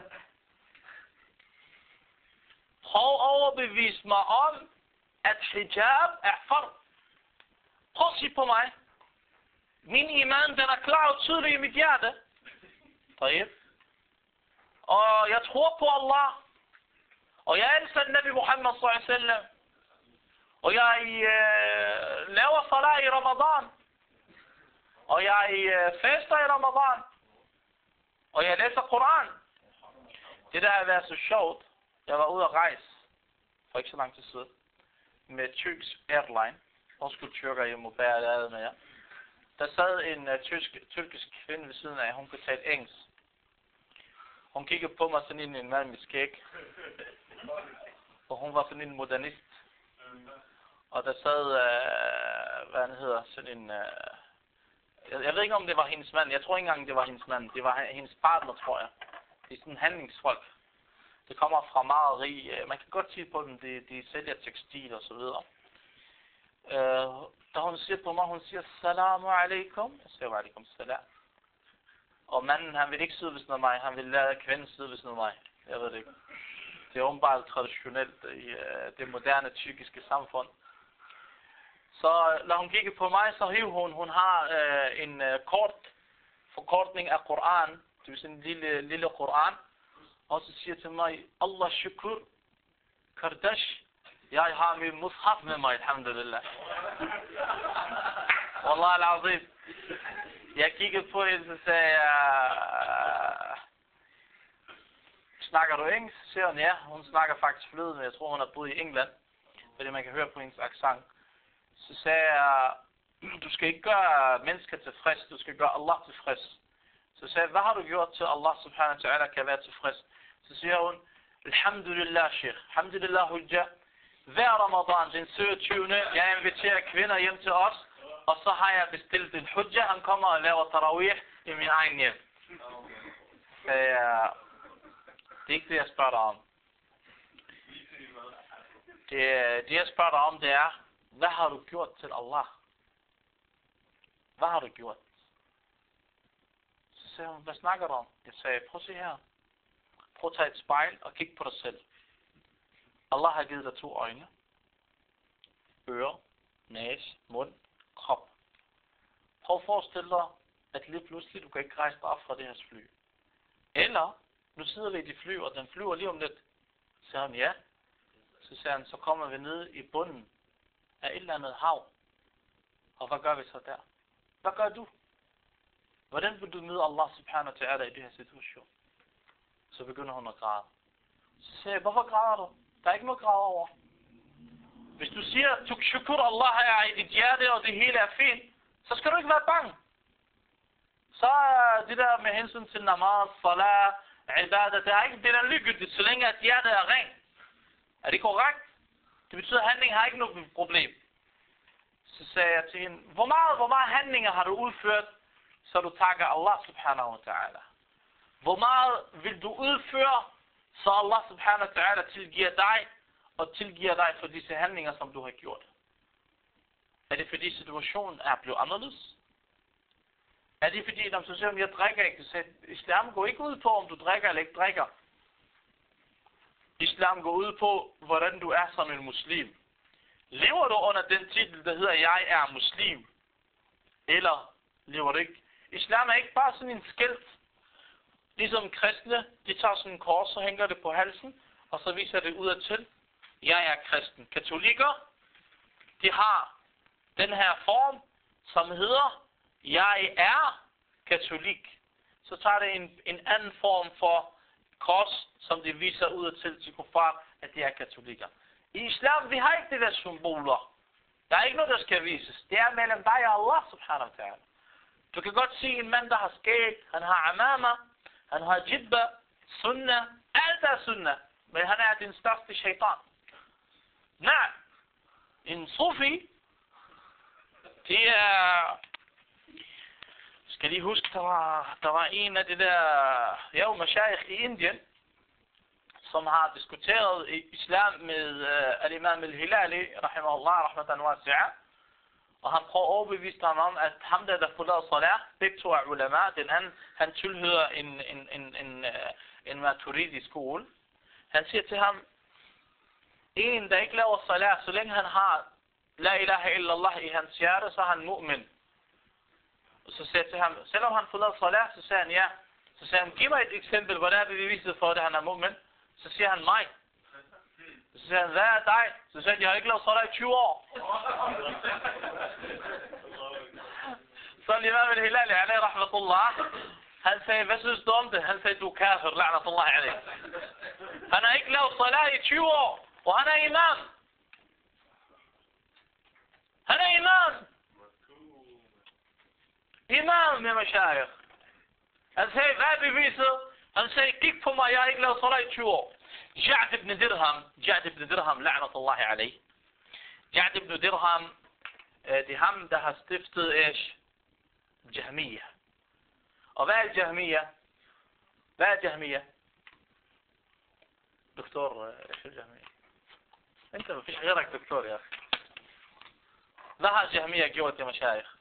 Prøv at overbevise mig om, at hijab er fard. Prøv at sige på mig. Min iman, den er klar og tydelig i mit hjerte. Taib. Og jeg tror på Allah. Og jeg elsker Nabi Muhammad sallallahu alaihi wasallam. Og jeg øh, laver salat i Ramadan. Og jeg øh, fester i Ramadan. Og jeg læser Koran. Det der har været så sjovt. Jeg var ude at rejse for ikke så lang tid siden med Turkish Airline. Hvor skulle tyrker hjem og bære det med jer. Der sad en uh, tysk, tyrkisk kvinde ved siden af, hun kunne tale engelsk. Hun kiggede på mig sådan en, en mand med skæg. Og hun var sådan en modernist. Og der sad, øh, hvad han hedder, sådan en... Øh, jeg, jeg ved ikke, om det var hendes mand. Jeg tror ikke engang, det var hendes mand. Det var hendes partner, tror jeg. Det er sådan handlingsfolk. Det kommer fra meget rig. Man kan godt sige på dem, de, de sælger tekstil og så videre. Øh, da hun siger på mig, hun siger, Salamu alaikum. Jeg siger, alaikum salam. Og manden, han vil ikke sidde ved sådan mig. Han vil lade kvinden sidde ved sådan mig. Jeg ved det ikke. Det er åbenbart traditionelt i uh, det moderne tyrkiske samfund. Så når hun kigger på mig, så hiver hun, hun har uh, en uh, kort forkortning af Koran. Det er sådan en lille, lille Koran. Og så siger til mig, Allah shukur, Kardash, jeg har min mushaf med mig, alhamdulillah. Wallah al-azim. Jeg kiggede på hende, så sagde jeg, snakker du engelsk? Så siger hun, ja. Hun snakker faktisk flydende. Jeg tror, hun har boet i England, fordi man kan høre på hendes accent. Så sagde jeg, du skal ikke gøre mennesker tilfreds, du skal gøre Allah tilfreds. Så sagde jeg, hvad har du gjort til Allah subhanahu wa ta'ala kan være tilfreds? Så siger hun, alhamdulillah, sheikh. Alhamdulillah, hujja. Hver Ramadan, den syvogtyvende jeg inviterer kvinder hjem til os, og så har jeg bestilt en hujja. Han kommer og laver tarawih i min egen hjem. Så jeg, det er ikke det, jeg spørger dig om. Det, det, jeg spørger dig om, det er, hvad har du gjort til Allah? Hvad har du gjort? Så sagde hun, hvad snakker du om? Jeg sagde, prøv at se her. Prøv at tage et spejl og kig på dig selv. Allah har givet dig to øjne, ører, næse, mund, krop. Prøv at forestille dig, at lige pludselig du kan ikke rejse dig op fra det her fly. Eller, nu sidder vi i de fly, og den flyver lige om lidt. Så siger han, ja. Så siger han, så kommer vi ned i bunden af et eller andet hav. Og hvad gør vi så der? Hvad gør du? Hvordan vil du møde Allah subhanahu wa ta'ala i det her situation? Så begynder hun at græde. Så siger jeg, hvorfor græder du? Der er ikke noget græde over. Hvis du siger, tuk shukur Allah er i dit hjerte, og det hele er fint, så skal du ikke være bange. Så er det der med hensyn til namaz, salat, ibadah, det er ikke det der ligegyldigt, så længe at hjertet er rent. Er det korrekt? Det betyder, at handling har ikke noget problem. Så sagde jeg til hende, hvor meget, hvor meget handlinger har du udført, så du takker Allah subhanahu wa ta'ala? Hvor meget vil du udføre, så Allah subhanahu wa ta'ala tilgiver dig, og tilgiver dig for disse handlinger, som du har gjort? Er det fordi situationen er blevet anderledes? Er det fordi, når du siger, jeg drikker ikke, så islam går ikke ud på, om du drikker eller ikke drikker. Islam går ud på, hvordan du er som en muslim. Lever du under den titel, der hedder, jeg er muslim? Eller lever du ikke? Islam er ikke bare sådan en skilt. Ligesom kristne, de tager sådan en kors, så hænger det på halsen, og så viser det udadtil. Jeg er kristen. Katolikker, de har den her form, som hedder, jeg er katolik. Så tager det en, en anden form for kors, som de viser udadtil til kuffar, at de er katolikker. I islam, vi har ikke det der symboler. Der er ikke noget, der skal vises. Det er mellem dig og Allah subhanahu wa ta'ala. Du kan godt se en mand, der har skæg, han har amama, han har jibba, sunnah, alt er sunnah. Men han er den største shaitan. Nej, en sufi, det er... Skal lige huske, der var, der var en af de der jo, mashayikh i Indien, som har diskuteret islam med uh, al-imam al-Hilali, rahimahullah, rahmatan wasi'a. Og han prøver at overbevise ham om, at ham der, der forlader salat, begge to er ulama, den anden, han tilhører en, en, en, en, en maturidi skole. Han siger til ham, en der ikke laver salat, så længe han har la ilaha illallah i hans hjerte, så er han mu'min. Og så siger jeg til ham, selvom han forlader salat, så siger han ja. Så siger han, giv mig et eksempel, hvordan er beviset for, at han er mu'min? Så siger han mig. Så siger han, hvad er dig? Så siger han, jeg har ikke lavet salat i tyve år. Så l'imam al-Hilali, alayhi rahmatullah, han sagde, hvad synes du om det? Han sagde, du er kafir, la'natullah alayhi. Han har ikke lavet salat i tyve år, og han er imam. Han er imam. Imam med mashayikh. Han sagde, hvad er beviset? Han sagde, kig på mig, jeg har ikke lavet salat i tyve år. Ja'd ibn Dirham, Ja'd ibn Dirham, la'natullahi alayh. Ja'd ibn Dirham, det er ham, der har stiftet Ish, Jahmiya. Og hvad er Jahmiya? Hvad er Jahmiya? Doktor, ايش الجهمية؟ انت ما فيش غيرك دكتور يا اخي. ما ها الجهمية جوة يا مشايخ؟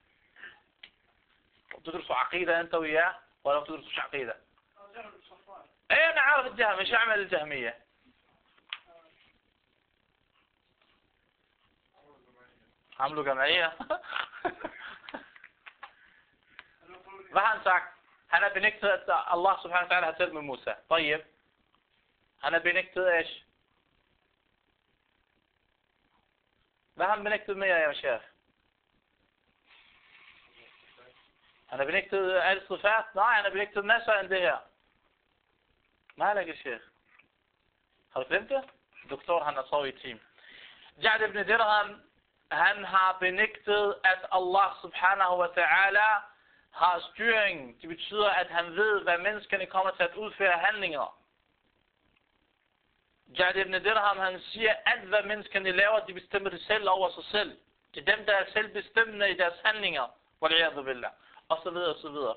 تدرسوا عقيدة انت وياه ولا ما تدرسوش عقيدة؟ ايه انا عارف الجهمية، ايش اعمل الجهمية؟ عملوا جمعية. ما هنساك انا بنكتب الله سبحانه وتعالى هترمي موسى. طيب أنا بنكتب إيش؟ ما هم بنكتب مية يا شيخ؟ أنا بنكتب الصفات؟ لا أنا بنكتب نساء عندها. ما لك يا شيخ؟ هل فهمت؟ دكتور هنا صوي تيم. Ja'd ibn Dirham, han har benægtet, at Allah subhanahu wa ta'ala har styring. Det betyder, at han ved, hvad menneskerne kommer til at udføre handlinger. Ja'd ibn Dirham, han siger, at hvad menneskerne laver, de bestemmer det selv over sig selv. Det er dem, der er selvbestemmende i deres handlinger. Wal'iyadhu billah. Og så videre, og så videre.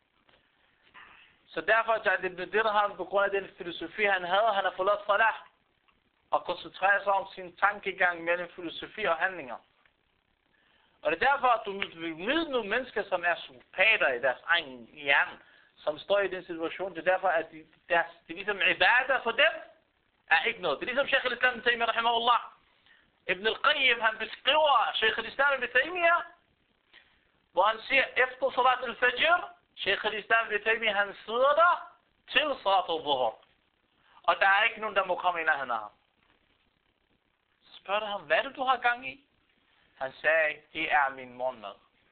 Så derfor er Ja'd ibn Dirham, på grund af den filosofi, han havde, han har forladt salah. Og koncentrerer sig om sin tankegang mellem filosofi og handlinger. Og det er derfor, at du vil møde nogle mennesker, som er psykopater i deres egen hjerne, som står i den situation. Det er derfor, at de, deres, det er ligesom ibadah for dem, er ikke noget. Det er ligesom Sheikh al-Islam ibn Taymiyyah, rahimahullah. Ibn al-Qayyim, han beskriver Sheikh al-Islam ibn Taymiyyah, hvor han siger, efter salat al-Fajr, Sheikh al-Islam ibn Taymiyyah, han sidder der til salat al-Dhuhr. Og der er ikke nogen, der må komme ind af hende af ham. Så spørger han ham, hvad er det, du har gang i? Han sagde, det er min morgenmad.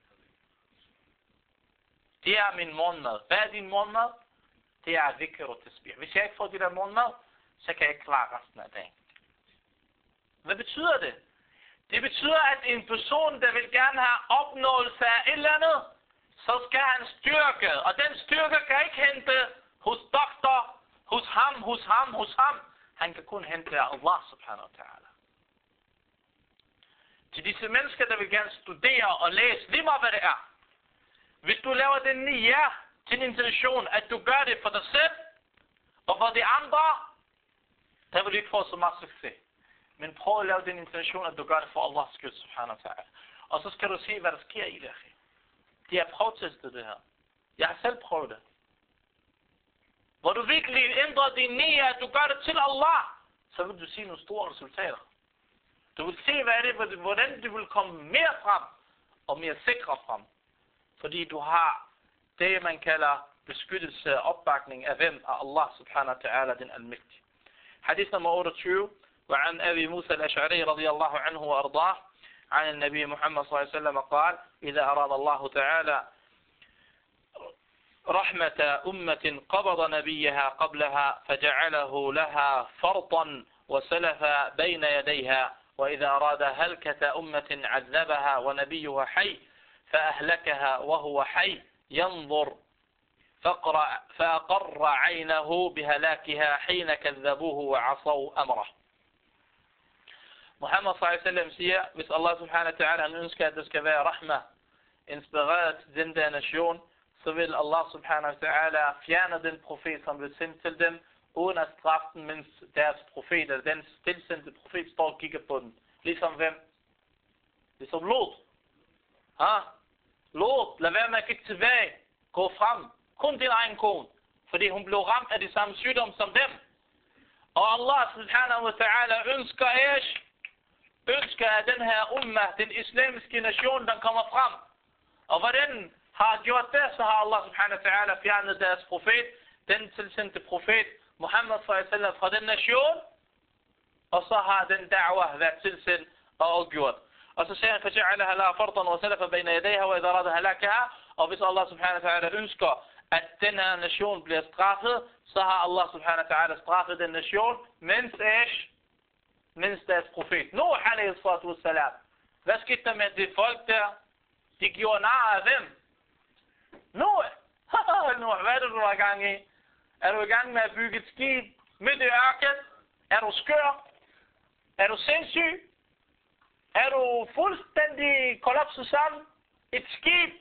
Det er min morgenmad. Hvad er din morgenmad? Det er dhikr og tasbih. Hvis jeg ikke får det der morgenmad, så kan jeg ikke klare resten af dagen. Hvad betyder det? Det betyder, at en person, der vil gerne have opnåelse af et eller andet, så skal han styrke. Og den styrke kan ikke hente hos doktor, hos ham, hos ham, hos ham. Han kan kun hente af Allah subhanahu wa ta'ala. Til disse mennesker, der vil gerne studere og læse, lige meget hvad det er. Hvis du laver den niyya til en intention, at du gør det for dig selv, og for de andre, der vil du ikke få så meget succes. Men prøv at lave den intention, at du gør det for Allahs skyld, subhanahu wa ta'ala. Og så skal du se, hvad der sker i det. De har prøvetestet det her. Jeg har selv prøvet det. Hvor du virkelig ændrer din niyya, at du gør det til Allah, så vil du se nogle store resultater. Du vil se, hvad er det, hvordan du vil komme mere frem, og mere sikre frem. Fordi du har det, man kalder beskyttelse og opbakning af hvem? Af Allah subhanahu wa ta'ala, den almægtige. Hadith nummer otteogtyve. وعن أبي موسى الأشعري رضي الله عنه وأرضاه عن النبي محمد صلى الله عليه وسلم قال إذا أراد الله تعالى رحمة أمة قبض نبيها قبلها فجعله لها فرطا وسلف بين يديها وإذا أراد هلكة أمة عذبها ونبيها حي فأهلكها وهو حي ينظر فأقر عينه بهلاكها حين كذبوه وعصوا أمره. Muhammad sallallahu alaihi wasallam siger, hvis Allah subhanahu wa ta'ala han ønsker, at der skal være rahma, inspireret til den der nation, så vil Allah subhanahu wa ta'ala fjerne den profet, som vil sende til dem, uden at straffe den, mens deres profet, eller den tilsendte profet, står og kigger på den. Ligesom hvem? Ligesom Lot. Ha? Lot, lad være med at kigge tilbage. Gå frem. Kun din egen kone. Fordi hun blev ramt af de samme sygdom som dem. Og Allah subhanahu wa ta'ala ønsker ish, ønsker at den her ummah, den islamiske nation, den kommer frem. Og hvordan har gjort det, så har Allah subhanahu wa ta'ala fjernet deres profet, den tilsendte profet, Muhammad sallallahu alaihi wasallam, fra den nation, og så har den da'wah været tilsendt og gjort. Og så siger han, فَجَعَلَهَا لَا فَرْطًا وَسَلَفَ بَيْنَ يَدَيْهَا وَإِذَا رَادَ هَلَكَهَا. Og hvis Allah subhanahu wa ta'ala ønsker, at den her nation bliver straffet, så har Allah subhanahu wa ta'ala straffet den nation, mens ish, mens deres profet. Nuh alaihi salatu wassalam. Hvad skete der med de folk der? De gjorde nar af hvem? Nuh. Nuh, hvad er det, du har gang i? Er du i gang med at bygge et skib midt i ørken? Er du skør? Er du sindssyg? Er du fuldstændig kollapset sammen? Et skib?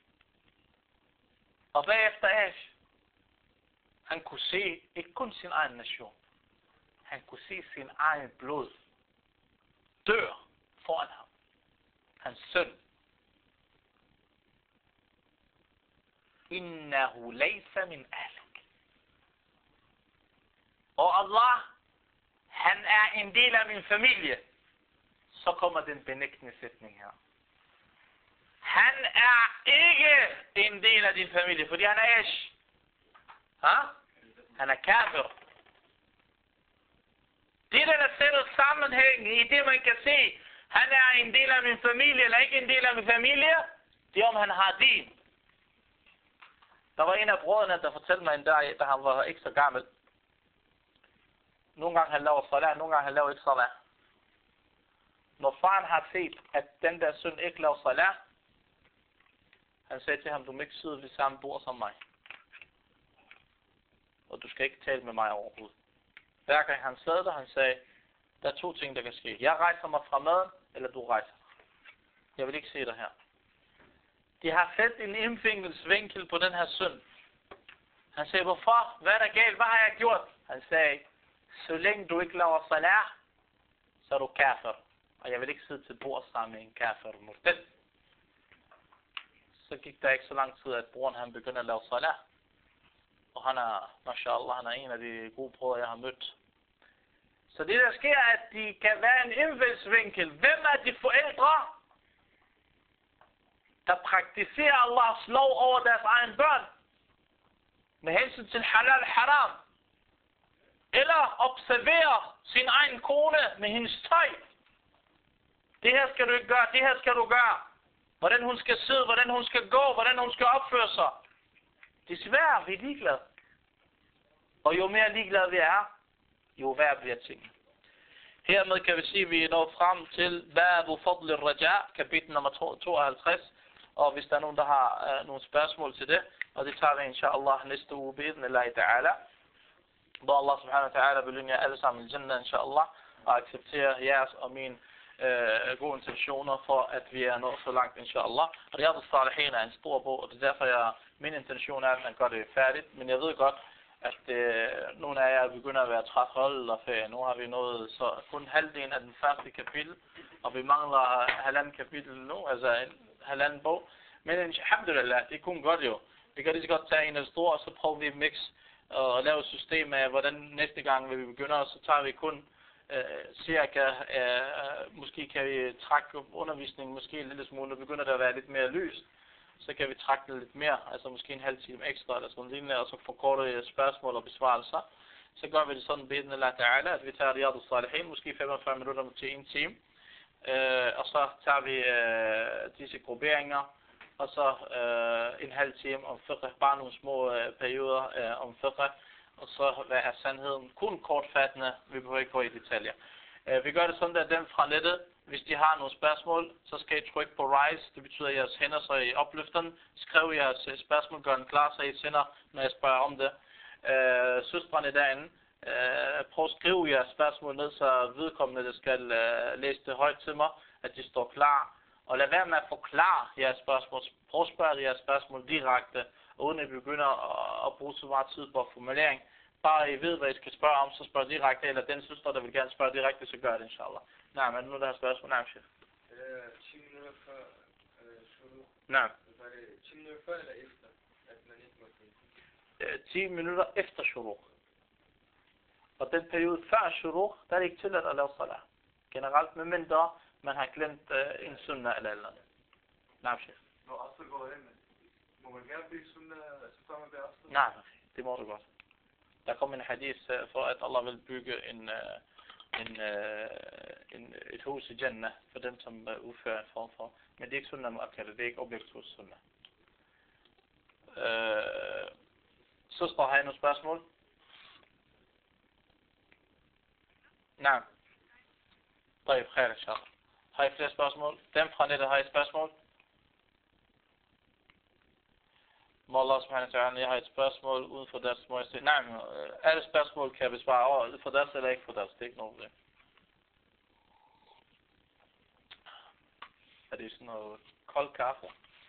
Og bagefter Ash, han kunne se ikke kun sin egen nation. Han kunne se sin egen blod dør foran ham. Hans søn. Innahu laysa min ahlik. Og Allah, han er en del af min familie. Så kommer den benægtende sætning her. Han er ikke en del af din familie, fordi han er Ash. Ha? Han er kafir. Det der sætter sammenhæng i det, man kan se, han er en del af min familie, eller ikke en del af min familie, det er om han har din. Der var en af brødrene, der fortalte mig en dag, da han var ikke så gammel. Nogle gange han laver salat, nogle gange han laver ikke salat. Når faren har set, at den der søn ikke laver salat, han sagde til ham, du må ikke sidde ved samme bord som mig. Og du skal ikke tale med mig overhovedet. Hver gang han sad der, han sagde, der er to ting, der kan ske. Jeg rejser mig fra maden, eller du rejser. Jeg vil ikke se dig her. De har sat en indfængselsvinkel på den her søn. Han sagde, hvorfor? Hvad er der galt? Hvad har jeg gjort? Han sagde, så længe du ikke laver salat, så er du kafir. Og jeg vil ikke sidde til bord sammen med en kafir murtad. Så gik der ikke så lang tid, at broren han begyndte at lave salat. Og han er, mashallah, han er en af de gode brødre, jeg har mødt. Så det der sker, at de kan være en indfældsvinkel. Hvem er de forældre, der praktiserer Allahs lov over deres egen børn? Med hensyn til halal haram. Eller observerer sin egen kone med hendes tøj. Det her skal du ikke gøre, det her skal du gøre. Hvordan hun skal sidde, hvordan hun skal gå, hvordan hun skal opføre sig. Desværre, vi er ligeglade. Og jo mere ligeglade vi er, jo værre bliver tingene. Hermed kan vi sige, at vi er nået frem til Babu Fadl al-Raja, kapitel nummer tooghalvtreds. Og hvis der er nogen, der har uh, nogle spørgsmål til det, og det tager vi inshallah næste uge, bi'idhnillahi ta'ala. Hvor Allah subhanahu wa ta'ala belønner jer alle sammen i Jannah, inshallah, og accepterer jeres og mine uh, gode intentioner for, at vi er nået så langt, inshallah. Riyad al-Salihin er en stor bog, og det er derfor, jeg, min intention er, at man gør det færdigt. Men jeg ved godt, at øh, nogle af jer begynder at være træt hold og ferie. Nu har vi nået så kun halvdelen af den første kapitel, og vi mangler halvanden kapitel nu, altså en halvanden bog. Men alhamdulillah, det kunne godt jo. Vi kan lige så godt tage en af de store, og så prøver vi at mix og lave et system af, hvordan næste gang vi begynder, så tager vi kun øh, cirka, øh, måske kan vi trække undervisningen måske en lille smule, og begynder det at være lidt mere lyst. Så kan vi trække det lidt mere, altså måske en halv time ekstra eller sådan lignende, og så forkorte spørgsmål og besvarelser. Så gør vi det sådan, bi'idhnillah ta'ala, at vi tager Riyad al-Salihin, måske femogfyrre minutter til en time. Øh, og så tager vi øh, disse grupperinger, og så øh, en halv time om fiqh, bare nogle små øh, perioder øh, om fiqh, og så hvad er sandheden kun kortfattende, vi behøver ikke gå i detaljer. Øh, vi gør det sådan, at dem fra nettet, hvis de har nogle spørgsmål, så skal I trykke på Rise. Det betyder, at jeres hænder så i opløfteren. Skriv jeres spørgsmål, gør den klar, så I sender, når jeg spørger om det. Øh, søstrene derinde, øh, prøv at skrive jeres spørgsmål ned, så vedkommende der skal øh, læse det højt til mig, at de står klar. Og lad være med at forklare jeres spørgsmål. Prøv at spørge jeres spørgsmål direkte, uden at I begynder at, at bruge så meget tid på formulering. Bare I ved, hvad I skal spørge om, så spørg direkte, eller den søster, der vil gerne spørge direkte, så gør det, inshallah. Nej, men nu er der spørgsmål. Nej, chef. ti minutter før shuru. Nej. Var det ti minutter før eller efter, at man ikke måtte? ti minutter efter shuru. Og den periode før shuru, der er det ikke tilladt at lave salat. Generelt, med mindre man har glemt uh, en sunnah eller eller andet. Nej, chef. Når Asr går ind, må man gerne blive sunnah, så før man bliver Asr? Nej, det må du godt. Der kommer en hadith uh, for, at Allah vil bygge en... Uh, En, øh, en, et hus i Jannah for dem, som øh, udfører en form for. Men det er ikke sunnah muakkad, det er ikke obligatorisk sunnah. Øh, søstre, har I nogle spørgsmål? Nej. طيب, khair, inshallah. Har I flere spørgsmål? Dem fra nettet, har I spørgsmål? Mullah subhanahu wa ta'ala, jeg har et spørgsmål uden for deres, må jeg sige. Nej, men øh, alle spørgsmål kan jeg besvare over for deres eller ikke for deres. Det er ikke noget problem. Er det sådan noget kold kaffe?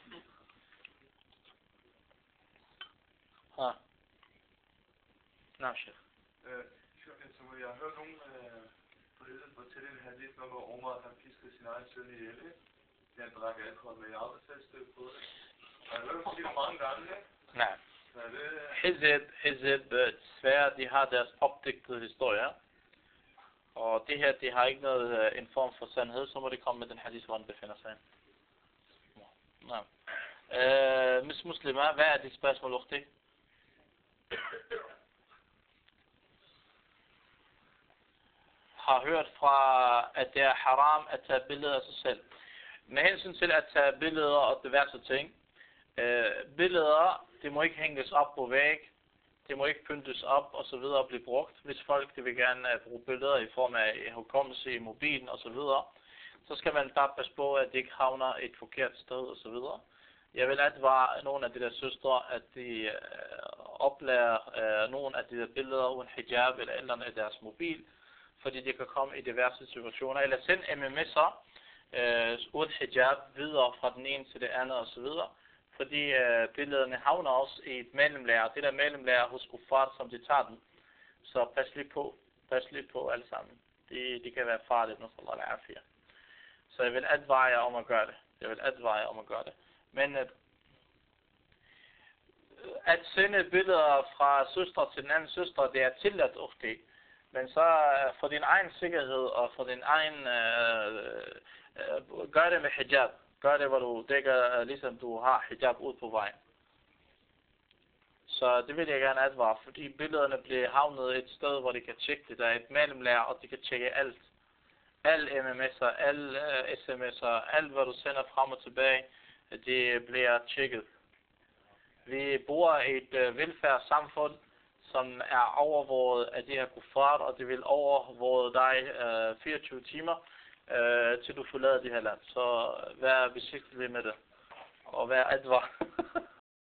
Ha. Nej, chef. Øh, jeg har hørt nogen øh, fortælle en hadith, når Omar han piskede sin egen søn ihjel. Han drak alkohol, men jeg har aldrig selv stødt på det. Jeg har hørt det mange gange. Nej. Hizib, Hizib, desværre, de har deres opdigtede historier. Og det her, de har ikke noget, en form for sandhed, så må det komme med den hadith, hvor den befinder sig. Nej. Øh, Miss Muslima, hvad er dit spørgsmål, Ukhti? Har hørt fra, at det er haram at tage billeder af sig selv. Med hensyn til at tage billeder og diverse ting. Øh, billeder, det må ikke hænges op på væg. Det må ikke pyntes op og så videre og blive brugt. Hvis folk de vil gerne bruge billeder i form af hukommelse i mobilen og så videre, så skal man bare passe på, at det ikke havner et forkert sted og så videre. Jeg vil advare nogle af de der søstre, at de øh, oplærer øh, nogle af de der billeder uden hijab eller eller andet i deres mobil, fordi de kan komme i diverse situationer. Eller sende M M S'er øh, uden hijab videre fra den ene til det andet og så videre. Fordi øh, billederne havner også i et mellemlager. Det der mellemlager hos kuffar, som de tager den. Så pas lige på. Pas lige på alle sammen. Det de kan være farligt, når Allah er afir. Så jeg vil advare jer om at gøre det. Jeg vil advare jer om at gøre det. Men øh, at sende billeder fra søstre til den anden søstre, det er tilladt ofte. Men så øh, for din egen sikkerhed og for din egen øh, øh, gør det med hijab. Gør det, hvor du dækker, ligesom du har hijab ud på vejen. Så det vil jeg gerne advare, fordi billederne bliver havnet et sted, hvor de kan tjekke det. Der er et mellemlager, og de kan tjekke alt. Alle M M S'er, alle uh, S M S'er, alt hvad du sender frem og tilbage, det bliver tjekket. Vi bor i et uh, velfærdssamfund, som er overvåget af de her kuffar, og det vil overvåge dig uh, fireogtyve timer. Øh, til du forlader det her land. Så vær besigtig med det. Og vær advar.